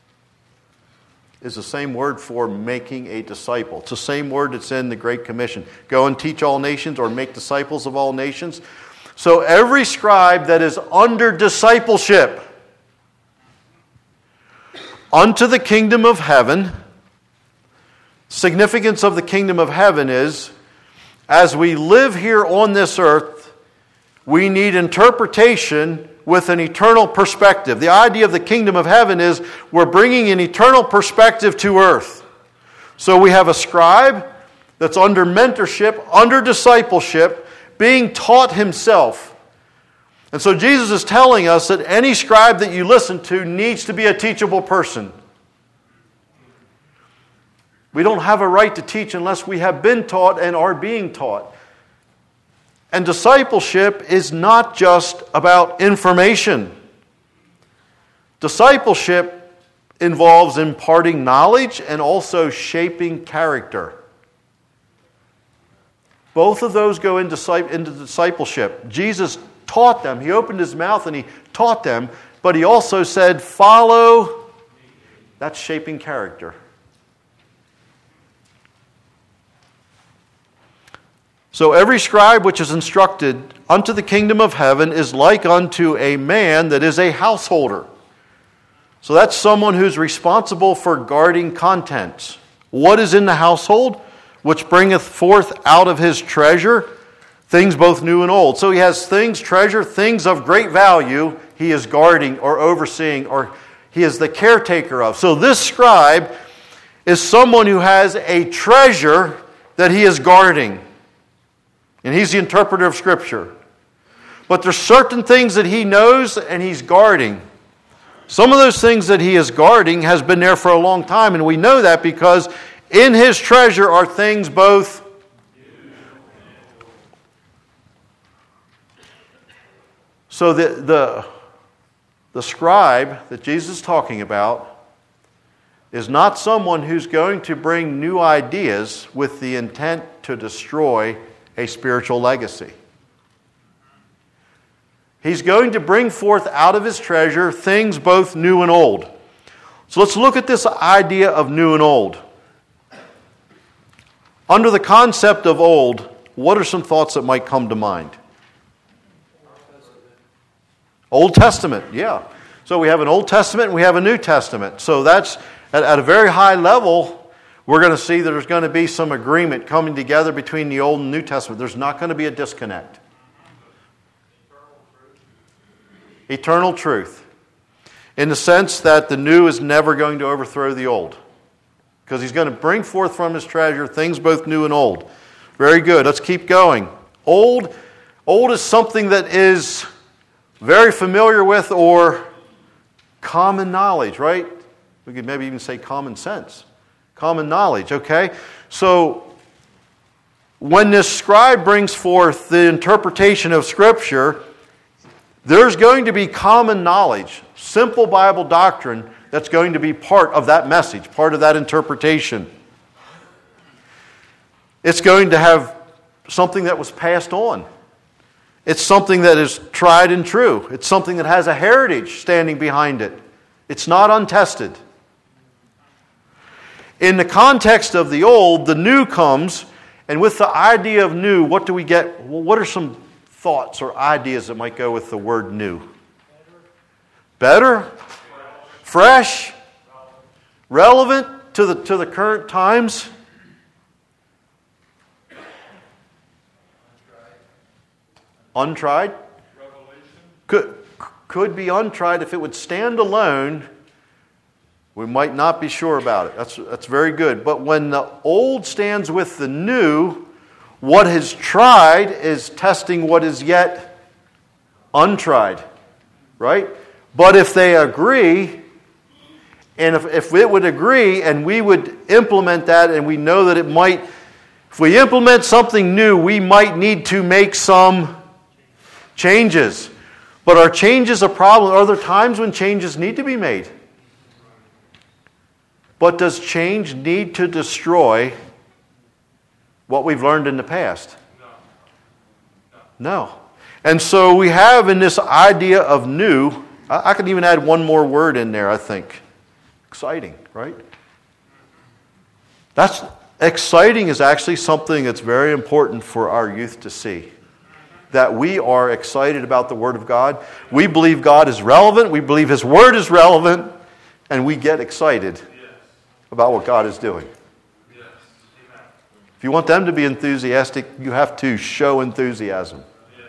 is the same word for making a disciple. It's the same word that's in the Great Commission. Go and teach all nations, or make disciples of all nations. So every scribe that is under discipleship unto the kingdom of heaven. Significance of the kingdom of heaven is, as we live here on this earth, we need interpretation with an eternal perspective. The idea of the kingdom of heaven is we're bringing an eternal perspective to earth. So we have a scribe that's under mentorship, under discipleship, being taught himself. And so Jesus is telling us that any scribe that you listen to needs to be a teachable person. We don't have a right to teach unless we have been taught and are being taught. And discipleship is not just about information. Discipleship involves imparting knowledge and also shaping character. Both of those go into discipleship. Jesus taught them. He opened his mouth and he taught them, but he also said, follow. That's shaping character. So every scribe which is instructed unto the kingdom of heaven is like unto a man that is a householder. So that's someone who's responsible for guarding contents. What is in the household? Which bringeth forth out of his treasure things both new and old. So he has things, treasure, things of great value he is guarding or overseeing, or he is the caretaker of. So this scribe is someone who has a treasure that he is guarding. And he's the interpreter of Scripture. But there's certain things that he knows and he's guarding. Some of those things that he is guarding has been there for a long time, and we know that because in his treasure are things both. So the, the, the scribe that Jesus is talking about is not someone who's going to bring new ideas with the intent to destroy a spiritual legacy. He's going to bring forth out of his treasure things both new and old. So let's look at this idea of new and old. Under the concept of old, what are some thoughts that might come to mind? Old Testament, yeah. So we have an Old Testament and we have a New Testament. So that's at, at a very high level. We're going to see that there's going to be some agreement coming together between the Old and New Testament. There's not going to be a disconnect. Eternal truth. In the sense that the new is never going to overthrow the old. Because he's going to bring forth from his treasure things both new and old. Very good. Let's keep going. Old, old is something that is very familiar with or common knowledge, right? We could maybe even say common sense. Common knowledge, okay? So, when this scribe brings forth the interpretation of Scripture, there's going to be common knowledge, simple Bible doctrine that's going to be part of that message, part of that interpretation. It's going to have something that was passed on. It's something that is tried and true. It's something that has a heritage standing behind it. It's not untested. In the context of the old, the new comes, and with the idea of new, what do we get? Well, what are some thoughts or ideas that might go with the word new? Better? Fresh? Relevant to the, to the current times? Untried? Could, could be untried if it would stand alone We might not be sure about it. That's, that's very good. But when the old stands with the new, what is tried is testing what is yet untried. Right? But if they agree, and if, if it would agree and we would implement that, and we know that it might, if we implement something new, we might need to make some changes. But are changes a problem? Are there times when changes need to be made? But does change need to destroy what we've learned in the past? No. And so we have in this idea of new, I, I could even add one more word in there, I think. Exciting, right? That's exciting is actually something that's very important for our youth to see. That we are excited about the Word of God. We believe God is relevant. We believe His Word is relevant. And we get excited about what God is doing. If you want them to be enthusiastic, you have to show enthusiasm.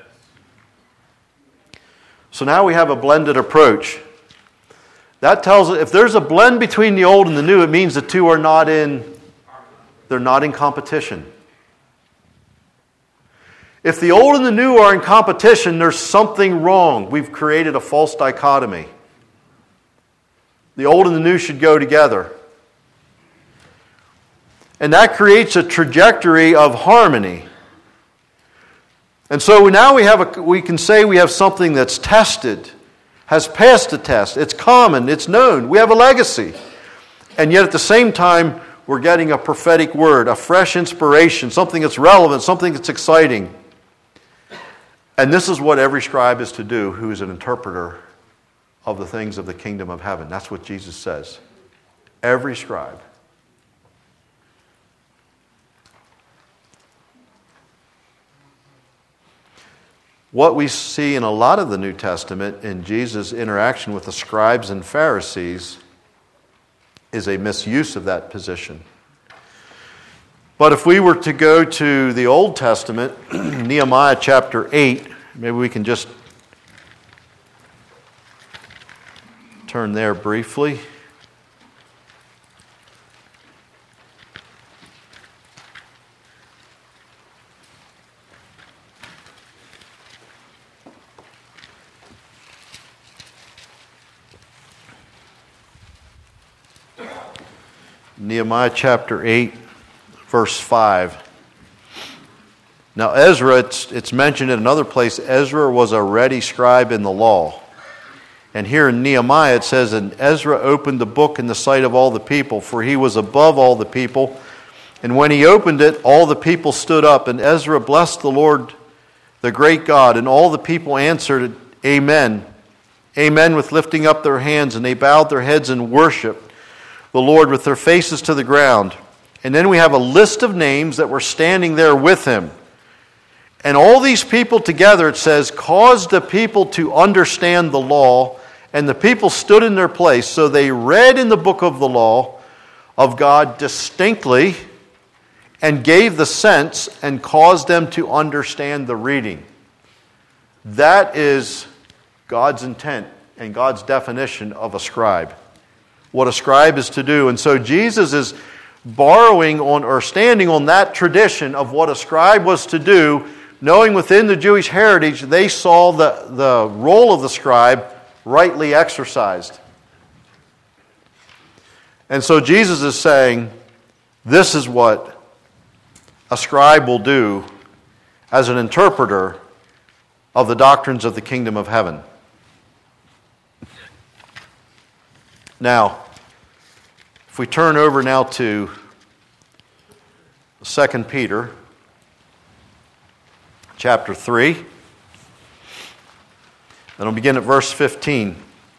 So now we have a blended approach. That tells us if there's a blend between the old and the new, it means the two are not in, they're not in competition. If the old and the new are in competition, there's something wrong. We've created a false dichotomy. The old and the new should go together. And that creates a trajectory of harmony. And so now we have a, we can say we have something that's tested, has passed the test. It's common, it's known. We have a legacy. And yet at the same time, we're getting a prophetic word, a fresh inspiration, something that's relevant, something that's exciting. And this is what every scribe is to do who is an interpreter of the things of the kingdom of heaven. That's what Jesus says. Every scribe. What we see in a lot of the New Testament in Jesus' interaction with the scribes and Pharisees is a misuse of that position. But if we were to go to the Old Testament, Nehemiah chapter eight, maybe we can just turn there briefly. Nehemiah chapter eight, verse five. Now Ezra, it's, it's mentioned in another place, Ezra was a ready scribe in the law. And here in Nehemiah it says, and Ezra opened the book in the sight of all the people, for he was above all the people. And when he opened it, all the people stood up, and Ezra blessed the Lord, the great God. And all the people answered, Amen. Amen, with lifting up their hands, and they bowed their heads in worship the Lord with their faces to the ground. And then we have a list of names that were standing there with him. And all these people together, it says, caused the people to understand the law, and the people stood in their place. So they read in the book of the law of God distinctly and gave the sense and caused them to understand the reading. That is God's intent and God's definition of a scribe. What a scribe is to do. And so Jesus is borrowing on or standing on that tradition of what a scribe was to do, knowing within the Jewish heritage they saw the, the role of the scribe rightly exercised. And so Jesus is saying, this is what a scribe will do as an interpreter of the doctrines of the kingdom of heaven. Now, if we turn over now to Second Peter chapter three, and I'll begin at verse fifteen.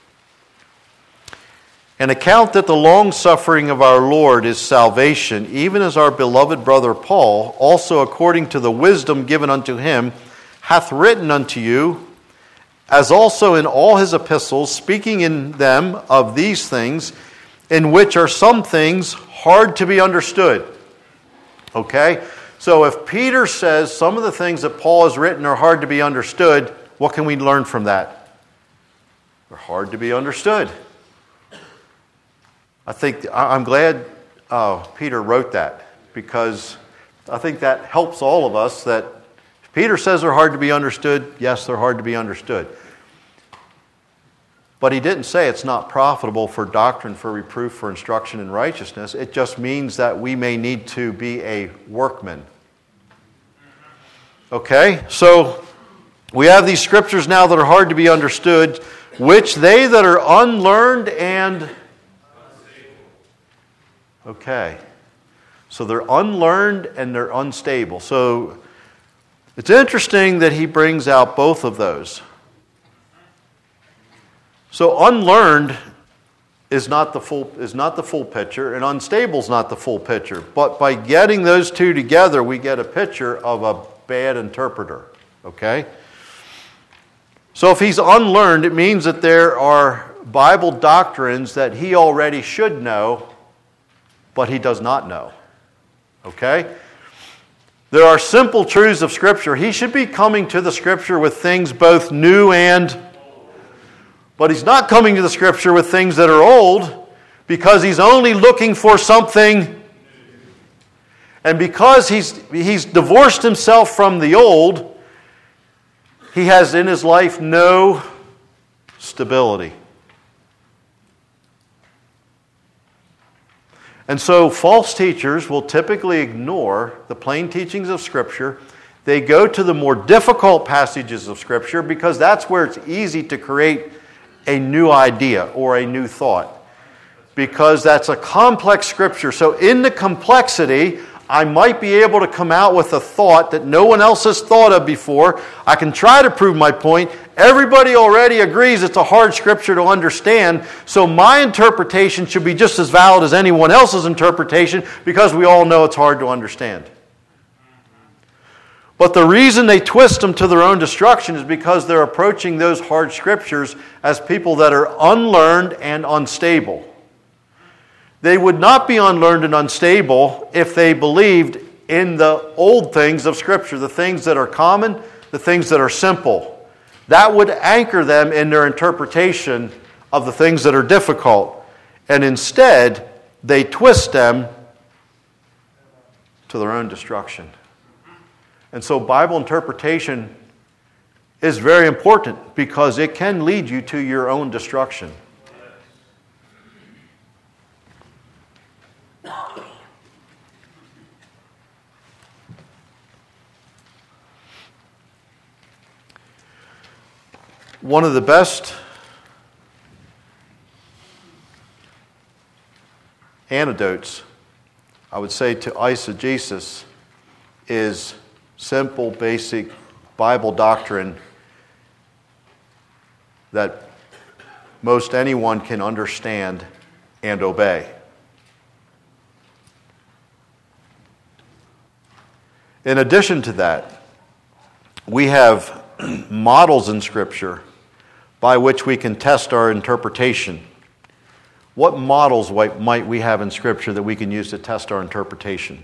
And account that the long-suffering of our Lord is salvation, even as our beloved brother Paul, also according to the wisdom given unto him, hath written unto you, as also in all his epistles, speaking in them of these things, in which are some things hard to be understood. Okay? So if Peter says some of the things that Paul has written are hard to be understood, what can we learn from that? They're hard to be understood. I think I- I'm glad uh, Peter wrote that, because I think that helps all of us. That if Peter says they're hard to be understood, yes, they're hard to be understood. But he didn't say it's not profitable for doctrine, for reproof, for instruction in righteousness. It just means that we may need to be a workman. Okay, so we have these scriptures now that are hard to be understood, which they that are unlearned and... Okay, so they're unlearned and they're unstable. So it's interesting that he brings out both of those. So unlearned is not the full is not the full picture, and unstable is not the full picture. But by getting those two together, we get a picture of a bad interpreter. Okay? So if he's unlearned, it means that there are Bible doctrines that he already should know, but he does not know. Okay? There are simple truths of Scripture. He should be coming to the Scripture with things both new and... But he's not coming to the Scripture with things that are old, because he's only looking for something. And because he's, he's divorced himself from the old, he has in his life no stability. And so false teachers will typically ignore the plain teachings of Scripture. They go to the more difficult passages of Scripture because that's where it's easy to create a new idea or a new thought, because that's a complex Scripture. So in the complexity, I might be able to come out with a thought that no one else has thought of before. I can try to prove my point. Everybody already agrees it's a hard Scripture to understand, so my interpretation should be just as valid as anyone else's interpretation, because we all know it's hard to understand. But the reason they twist them to their own destruction is because they're approaching those hard Scriptures as people that are unlearned and unstable. They would not be unlearned and unstable if they believed in the old things of Scripture, the things that are common, the things that are simple. That would anchor them in their interpretation of the things that are difficult. And instead, they twist them to their own destruction. And so Bible interpretation is very important, because it can lead you to your own destruction. One of the best antidotes, I would say, to eisegesis is simple, basic Bible doctrine that most anyone can understand and obey. In addition to that, we have models in Scripture by which we can test our interpretation. What models might we have in Scripture that we can use to test our interpretation?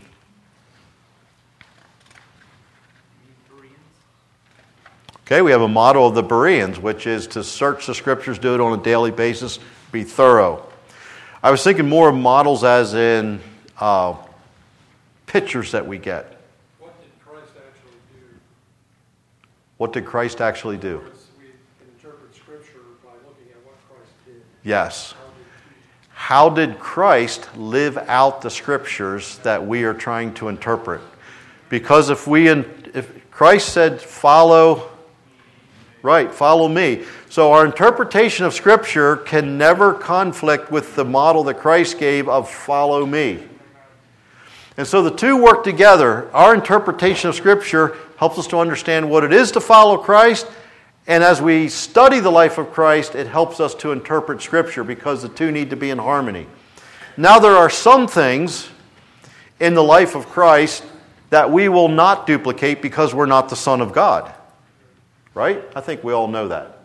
Okay, we have a model of the Bereans, which is to search the Scriptures, do it on a daily basis, be thorough. I was thinking more of models as in uh, pictures that we get. What did Christ actually do? What did Christ actually do? We interpret Scripture by looking at what Christ did. Yes. How did Christ live out the Scriptures that we are trying to interpret? Because if we, if Christ said, follow... Right, follow me. So our interpretation of Scripture can never conflict with the model that Christ gave of follow me. And so the two work together. Our interpretation of Scripture helps us to understand what it is to follow Christ, and as we study the life of Christ, it helps us to interpret Scripture, because the two need to be in harmony. Now there are some things in the life of Christ that we will not duplicate because we're not the Son of God. Right? I think we all know that.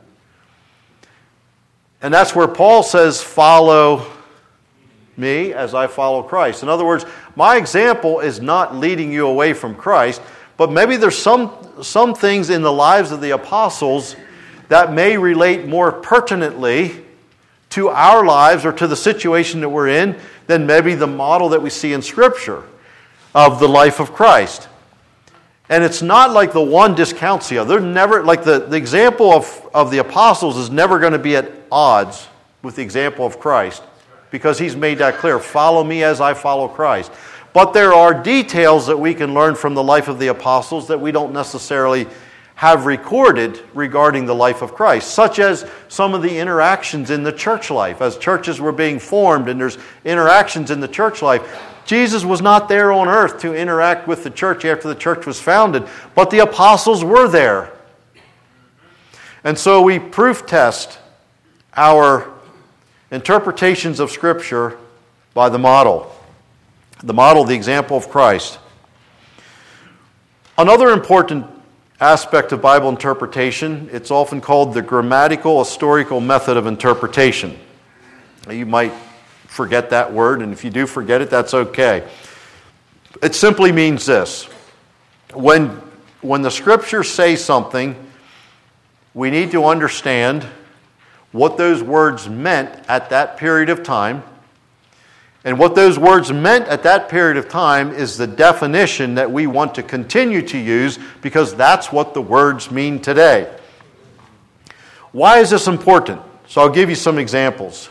And that's where Paul says, follow me as I follow Christ. In other words, my example is not leading you away from Christ, but maybe there's some, some things in the lives of the apostles that may relate more pertinently to our lives or to the situation that we're in than maybe the model that we see in Scripture of the life of Christ. And it's not like the one discounts the other. They're never, like the, the example of, of the apostles is never going to be at odds with the example of Christ, because he's made that clear. Follow me as I follow Christ. But there are details that we can learn from the life of the apostles that we don't necessarily have recorded regarding the life of Christ, such as some of the interactions in the church life. As churches were being formed and there's interactions in the church life, Jesus was not there on earth to interact with the church after the church was founded, but the apostles were there. And so we proof test our interpretations of Scripture by the model. The model, the example of Christ. Another important aspect of Bible interpretation, it's often called the grammatical historical method of interpretation. You might forget that word, and if you do forget it, that's okay. It simply means this. When, when the Scriptures say something, we need to understand what those words meant at that period of time. And what those words meant at that period of time is the definition that we want to continue to use, because that's what the words mean today. Why is this important? So I'll give you some examples.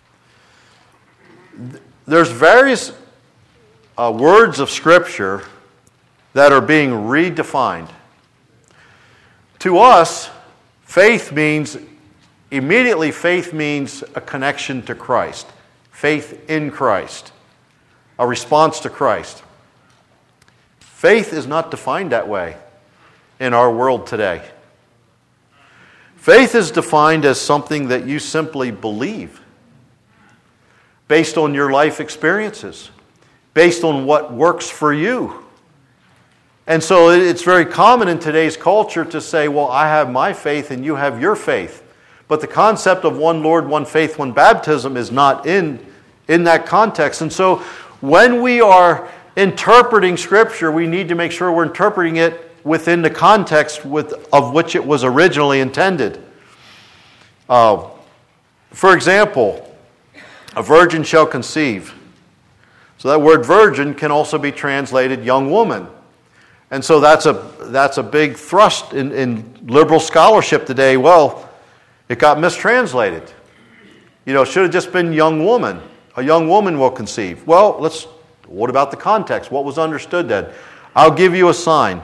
There's various uh, words of Scripture that are being redefined. To us, faith means, immediately faith means a connection to Christ. Faith in Christ. A response to Christ. Faith is not defined that way in our world today. Faith is defined as something that you simply believe based on your life experiences, based on what works for you. And so it's very common in today's culture to say, well, I have my faith and you have your faith. But the concept of one Lord, one faith, one baptism is not in, in that context. And so when we are interpreting Scripture, we need to make sure we're interpreting it within the context with, of which it was originally intended. Uh, for example, a virgin shall conceive. So that word virgin can also be translated young woman. And so that's a, that's a big thrust in, in liberal scholarship today. Well, it got mistranslated. You know, it should have just been young woman. A young woman will conceive. Well, let's. What about the context? What was understood then? I'll give you a sign.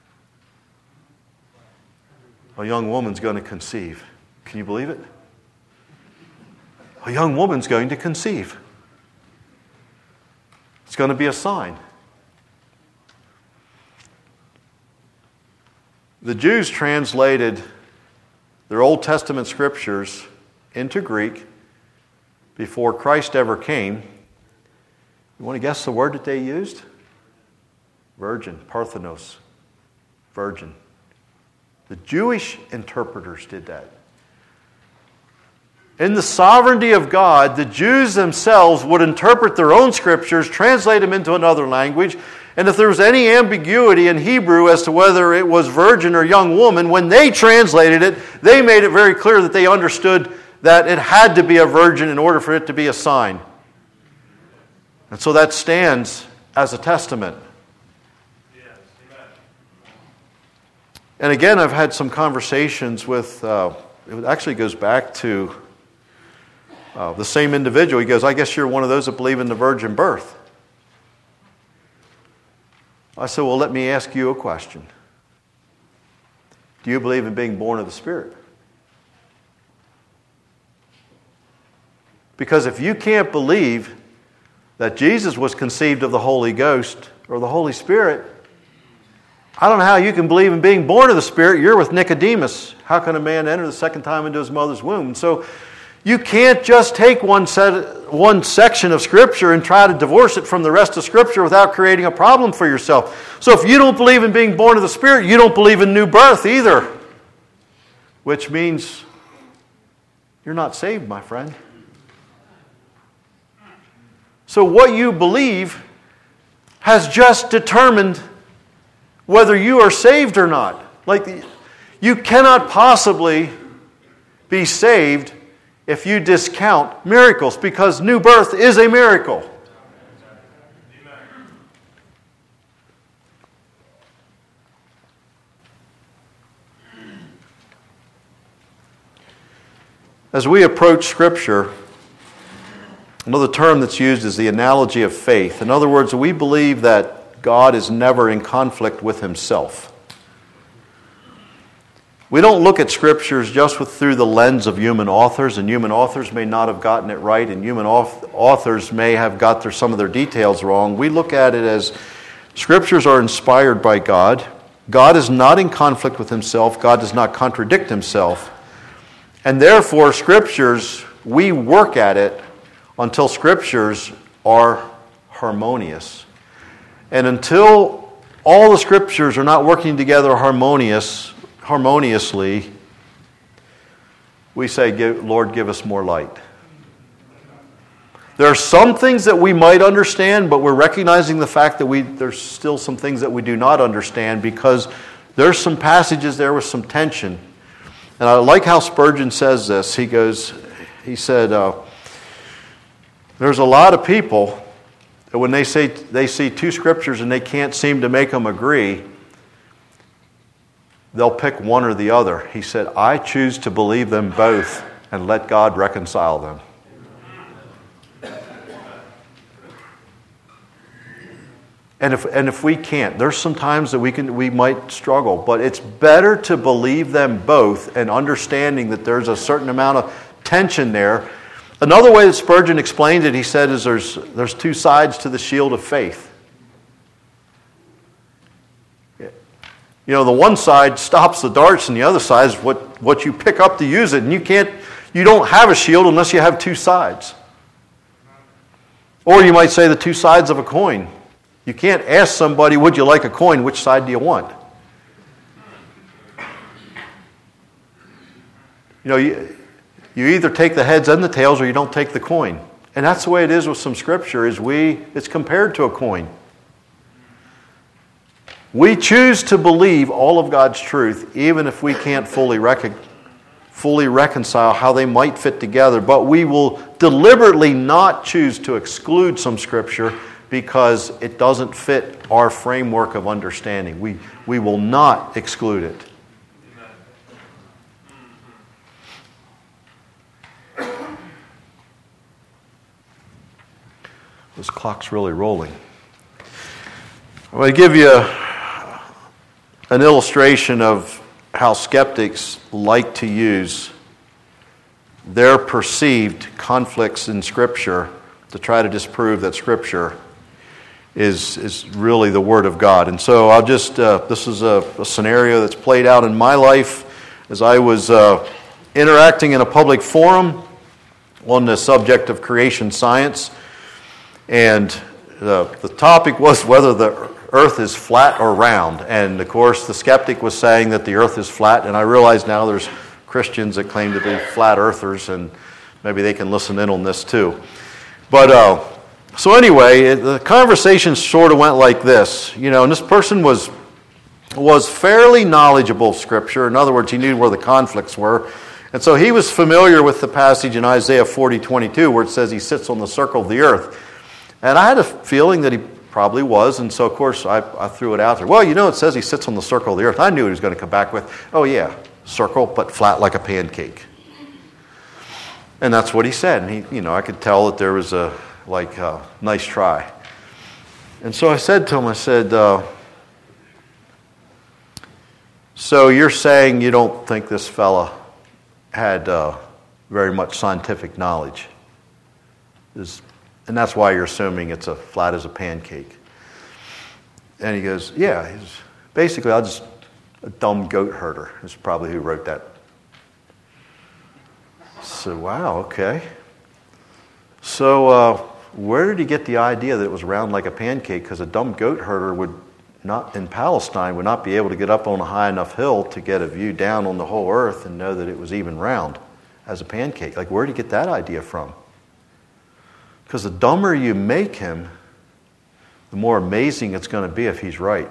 A young woman's going to conceive. Can you believe it? A young woman's going to conceive. It's going to be a sign. The Jews translated their Old Testament scriptures into Greek before Christ ever came. You want to guess the word that they used? Virgin, parthenos, virgin. The Jewish interpreters did that. In the sovereignty of God, the Jews themselves would interpret their own scriptures, translate them into another language, and if there was any ambiguity in Hebrew as to whether it was virgin or young woman, when they translated it, they made it very clear that they understood that it had to be a virgin in order for it to be a sign. And so that stands as a testament. Yes, amen. And again, I've had some conversations with, uh, it actually goes back to uh, the same individual. He goes, I guess you're one of those that believe in the virgin birth. I said, well, let me ask you a question. Do you believe in being born of the Spirit? Because if you can't believe that Jesus was conceived of the Holy Ghost or the Holy Spirit, I don't know how you can believe in being born of the Spirit. You're with Nicodemus. How can a man enter the second time into his mother's womb? And so you can't just take one set, one section of Scripture and try to divorce it from the rest of Scripture without creating a problem for yourself. So if you don't believe in being born of the Spirit, you don't believe in new birth either. Which means you're not saved, my friend. So what you believe has just determined whether you are saved or not. Like, you cannot possibly be saved if you discount miracles, because new birth is a miracle. As we approach Scripture, another term that's used is the analogy of faith. In other words, we believe that God is never in conflict with Himself. We don't look at Scriptures just with, through the lens of human authors, and human authors may not have gotten it right, and human authors may have got their, some of their details wrong. We look at it as Scriptures are inspired by God. God is not in conflict with Himself. God does not contradict Himself. And therefore, Scriptures, we work at it until Scriptures are harmonious. And until all the Scriptures are not working together harmonious, harmoniously, we say, Lord, give us more light. There are some things that we might understand, but we're recognizing the fact that we there's still some things that we do not understand, because there's some passages there with some tension. And I like how Spurgeon says this. He goes, he said, uh, there's a lot of people that when they say they see two Scriptures and they can't seem to make them agree, they'll pick one or the other. He said, I choose to believe them both and let God reconcile them. And if and if we can't, there's some times that we can we might struggle, but it's better to believe them both and understanding that there's a certain amount of tension there. Another way that Spurgeon explained it, he said, is there's there's two sides to the shield of faith. You know, the one side stops the darts, and the other side is what, what you pick up to use it. And you can't you don't have a shield unless you have two sides. Or you might say the two sides of a coin. You can't ask somebody, would you like a coin? Which side do you want? You know, you, you either take the heads and the tails or you don't take the coin. And that's the way it is with some Scripture, is we it's compared to a coin. We choose to believe all of God's truth, even if we can't fully rec- fully reconcile how they might fit together. But we will deliberately not choose to exclude some Scripture because it doesn't fit our framework of understanding. We, we will not exclude it. This clock's really rolling. I'm going to give you a, an illustration of how skeptics like to use their perceived conflicts in Scripture to try to disprove that Scripture is is really the Word of God. And so I'll just, uh, this is a, a scenario that's played out in my life as I was uh, interacting in a public forum on the subject of creation science. And uh, the topic was whether the earth is flat or round. And of course, the skeptic was saying that the earth is flat. And I realize now there's Christians that claim to be flat earthers, and maybe they can listen in on this too. But uh, so anyway, the conversation sort of went like this. You know, and this person was was fairly knowledgeable of Scripture. In other words, he knew where the conflicts were. And so he was familiar with the passage in Isaiah forty twenty-two where it says he sits on the circle of the earth. And I had a feeling that he probably was, and so of course I, I threw it out there. Well, you know, it says he sits on the circle of the earth. I knew he was going to come back with, oh yeah, circle, but flat like a pancake. And that's what he said. And he, you know, I could tell that there was a, like, a nice try. And so I said to him, I said, uh, so you're saying you don't think this fella had uh, very much scientific knowledge? Is, and that's why you're assuming it's as flat as a pancake. And he goes, yeah, he's basically, I'll just, a dumb goat herder is probably who wrote that. So, wow, okay. So, uh, where did he get the idea that it was round like a pancake? Because a dumb goat herder would not, in Palestine, would not be able to get up on a high enough hill to get a view down on the whole earth and know that it was even round as a pancake. Like, where did he get that idea from? Because the dumber you make him, the more amazing it's going to be if he's right.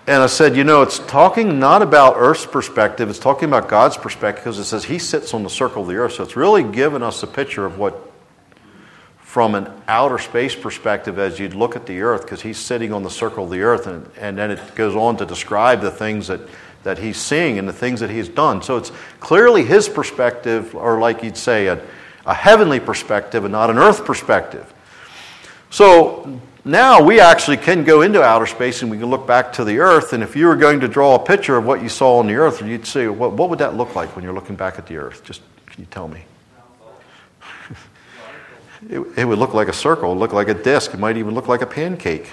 And I said, you know, it's talking not about Earth's perspective, it's talking about God's perspective, because it says He sits on the circle of the earth. So it's really giving us a picture of what, from an outer space perspective, as you'd look at the earth, because He's sitting on the circle of the earth, and, and then it goes on to describe the things that, that He's seeing and the things that He's done. So it's clearly His perspective, or like you'd say, a, a heavenly perspective and not an earth perspective. So now we actually can go into outer space and we can look back to the earth, and if you were going to draw a picture of what you saw on the earth, you'd say, what, what would that look like when you're looking back at the earth? Just, can you tell me? it, it would look like a circle, it would look like a disc, it might even look like a pancake.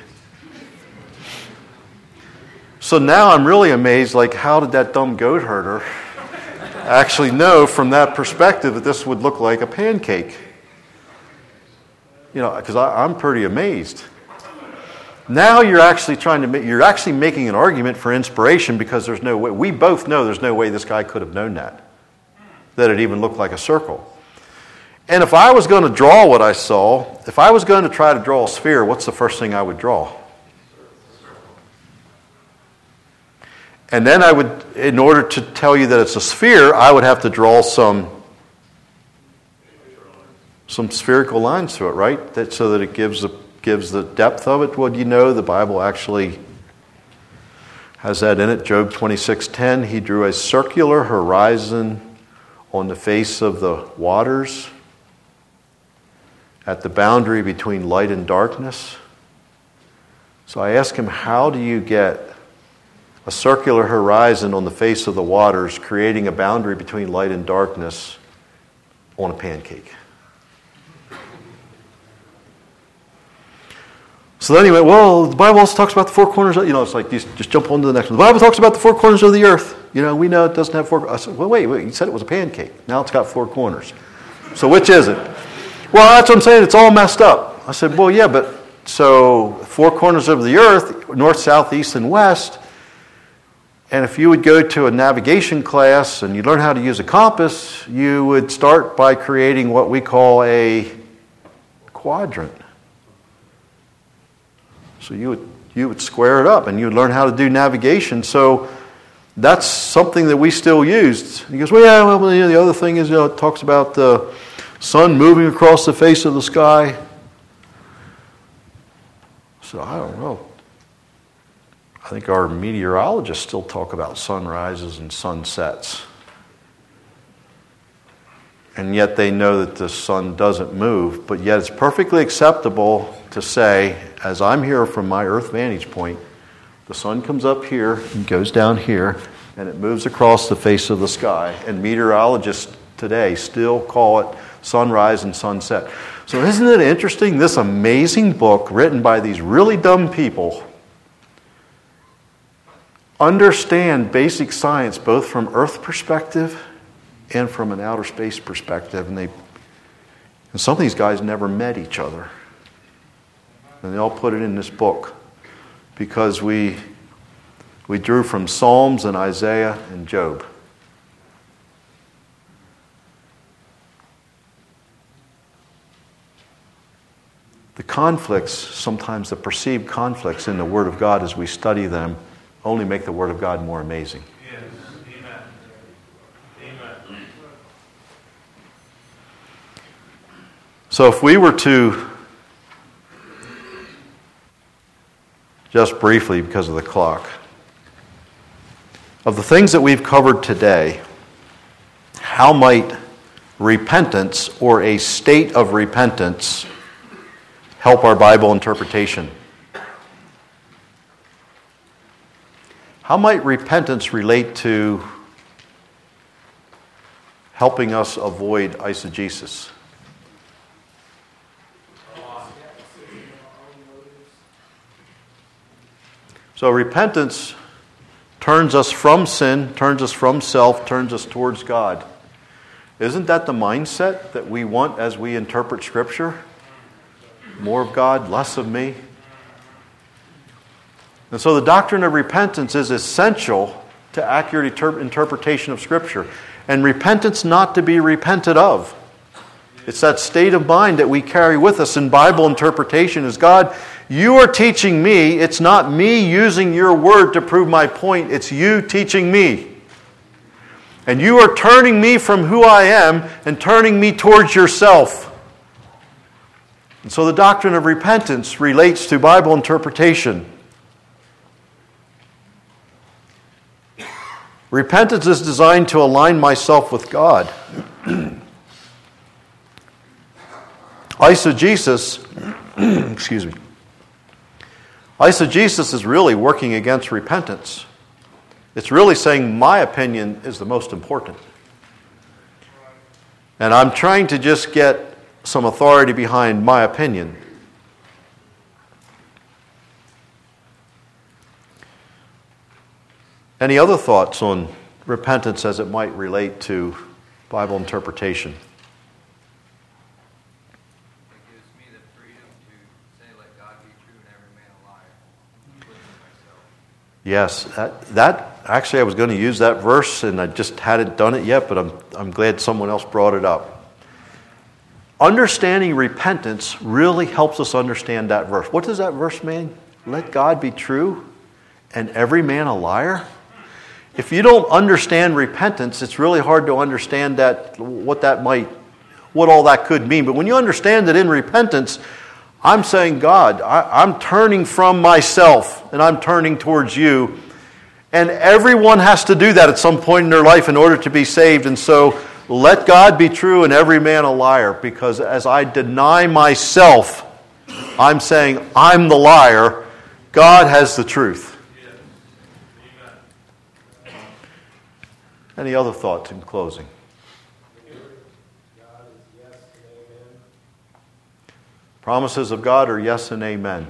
So now I'm really amazed, like, how did that dumb goat herder actually know from that perspective that this would look like a pancake? You know, because I'm pretty amazed. Now you're actually trying to make, you're actually making an argument for inspiration, because there's no way, we both know there's no way this guy could have known that, that it even looked like a circle. And if I was going to draw what I saw, if I was going to try to draw a sphere, what's the first thing I would draw? And then I would, in order to tell you that it's a sphere, I would have to draw some some spherical lines to it, right? That, so that it gives the gives the depth of it. Well, you know, the Bible actually has that in it. Job twenty-six ten, He drew a circular horizon on the face of the waters at the boundary between light and darkness. So I asked him, how do you get a circular horizon on the face of the waters, creating a boundary between light and darkness on a pancake? So then he went, well, the Bible also talks about the four corners. Of, you know, it's like, just, just jump on to the next one. The Bible talks about the four corners of the earth. You know, we know it doesn't have four. I said, well, wait, wait. You said it was a pancake. Now it's got four corners. So which is it? Well, that's what I'm saying. It's all messed up. I said, well, yeah, but so four corners of the earth, north, south, east, and west. And if you would go to a navigation class and you learn how to use a compass, you would start by creating what we call a quadrant. So you would you would square it up and you would learn how to do navigation. So that's something that we still used. He goes, well, yeah, well, you know, the other thing is, you know, it talks about the sun moving across the face of the sky. So I don't know. I think our meteorologists still talk about sunrises and sunsets. And yet they know that the sun doesn't move, but yet it's perfectly acceptable to say, as I'm here from my earth vantage point, the sun comes up here and goes down here, and it moves across the face of the sky. And meteorologists today still call it sunrise and sunset. So isn't it interesting, this amazing book written by these really dumb people understand basic science both from earth perspective and from an outer space perspective. And they, and some of these guys never met each other. And they all put it in this book because we we drew from Psalms and Isaiah and Job. The conflicts, sometimes the perceived conflicts in the Word of God as we study them, only make the Word of God more amazing. Yes. Amen. Amen. So if we were to, just briefly because of the clock, of the things that we've covered today, how might repentance or a state of repentance help our Bible interpretation? How might repentance relate to helping us avoid eisegesis? So repentance turns us from sin, turns us from self, turns us towards God. Isn't that the mindset that we want as we interpret Scripture? More of God, less of me. And so the doctrine of repentance is essential to accurate inter- interpretation of Scripture. And repentance not to be repented of. It's that state of mind that we carry with us in Bible interpretation is, God, you are teaching me. It's not me using your word to prove my point. It's you teaching me. And you are turning me from who I am and turning me towards yourself. And so the doctrine of repentance relates to Bible interpretation. Repentance is designed to align myself with God. Eisegesis, excuse me. Eisegesis is really working against repentance. It's really saying my opinion is the most important. And I'm trying to just get some authority behind my opinion. Any other thoughts on repentance as it might relate to Bible interpretation? It gives me the freedom to say, let God be true and every man a liar, including myself. Yes, that, that actually I was going to use that verse and I just hadn't done it yet, but I'm I'm glad someone else brought it up. Understanding repentance really helps us understand that verse. What does that verse mean? Let God be true and every man a liar? If you don't understand repentance, it's really hard to understand that what that might, what all that could mean. But when you understand that in repentance, I'm saying, God, I, I'm turning from myself and I'm turning towards you. And everyone has to do that at some point in their life in order to be saved. And so let God be true and every man a liar. Because as I deny myself, I'm saying I'm the liar. God has the truth. Any other thoughts in closing? God is yes and amen. Promises of God are yes and amen.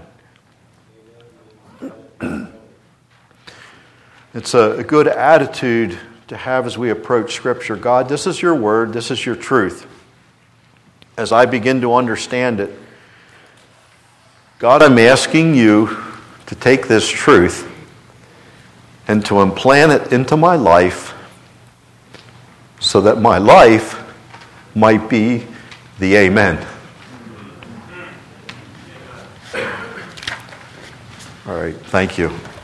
Amen. It's a, a good attitude to have as we approach Scripture. God, this is your word. This is your truth. As I begin to understand it, God, I'm asking you to take this truth and to implant it into my life so that my life might be the amen. All right, thank you.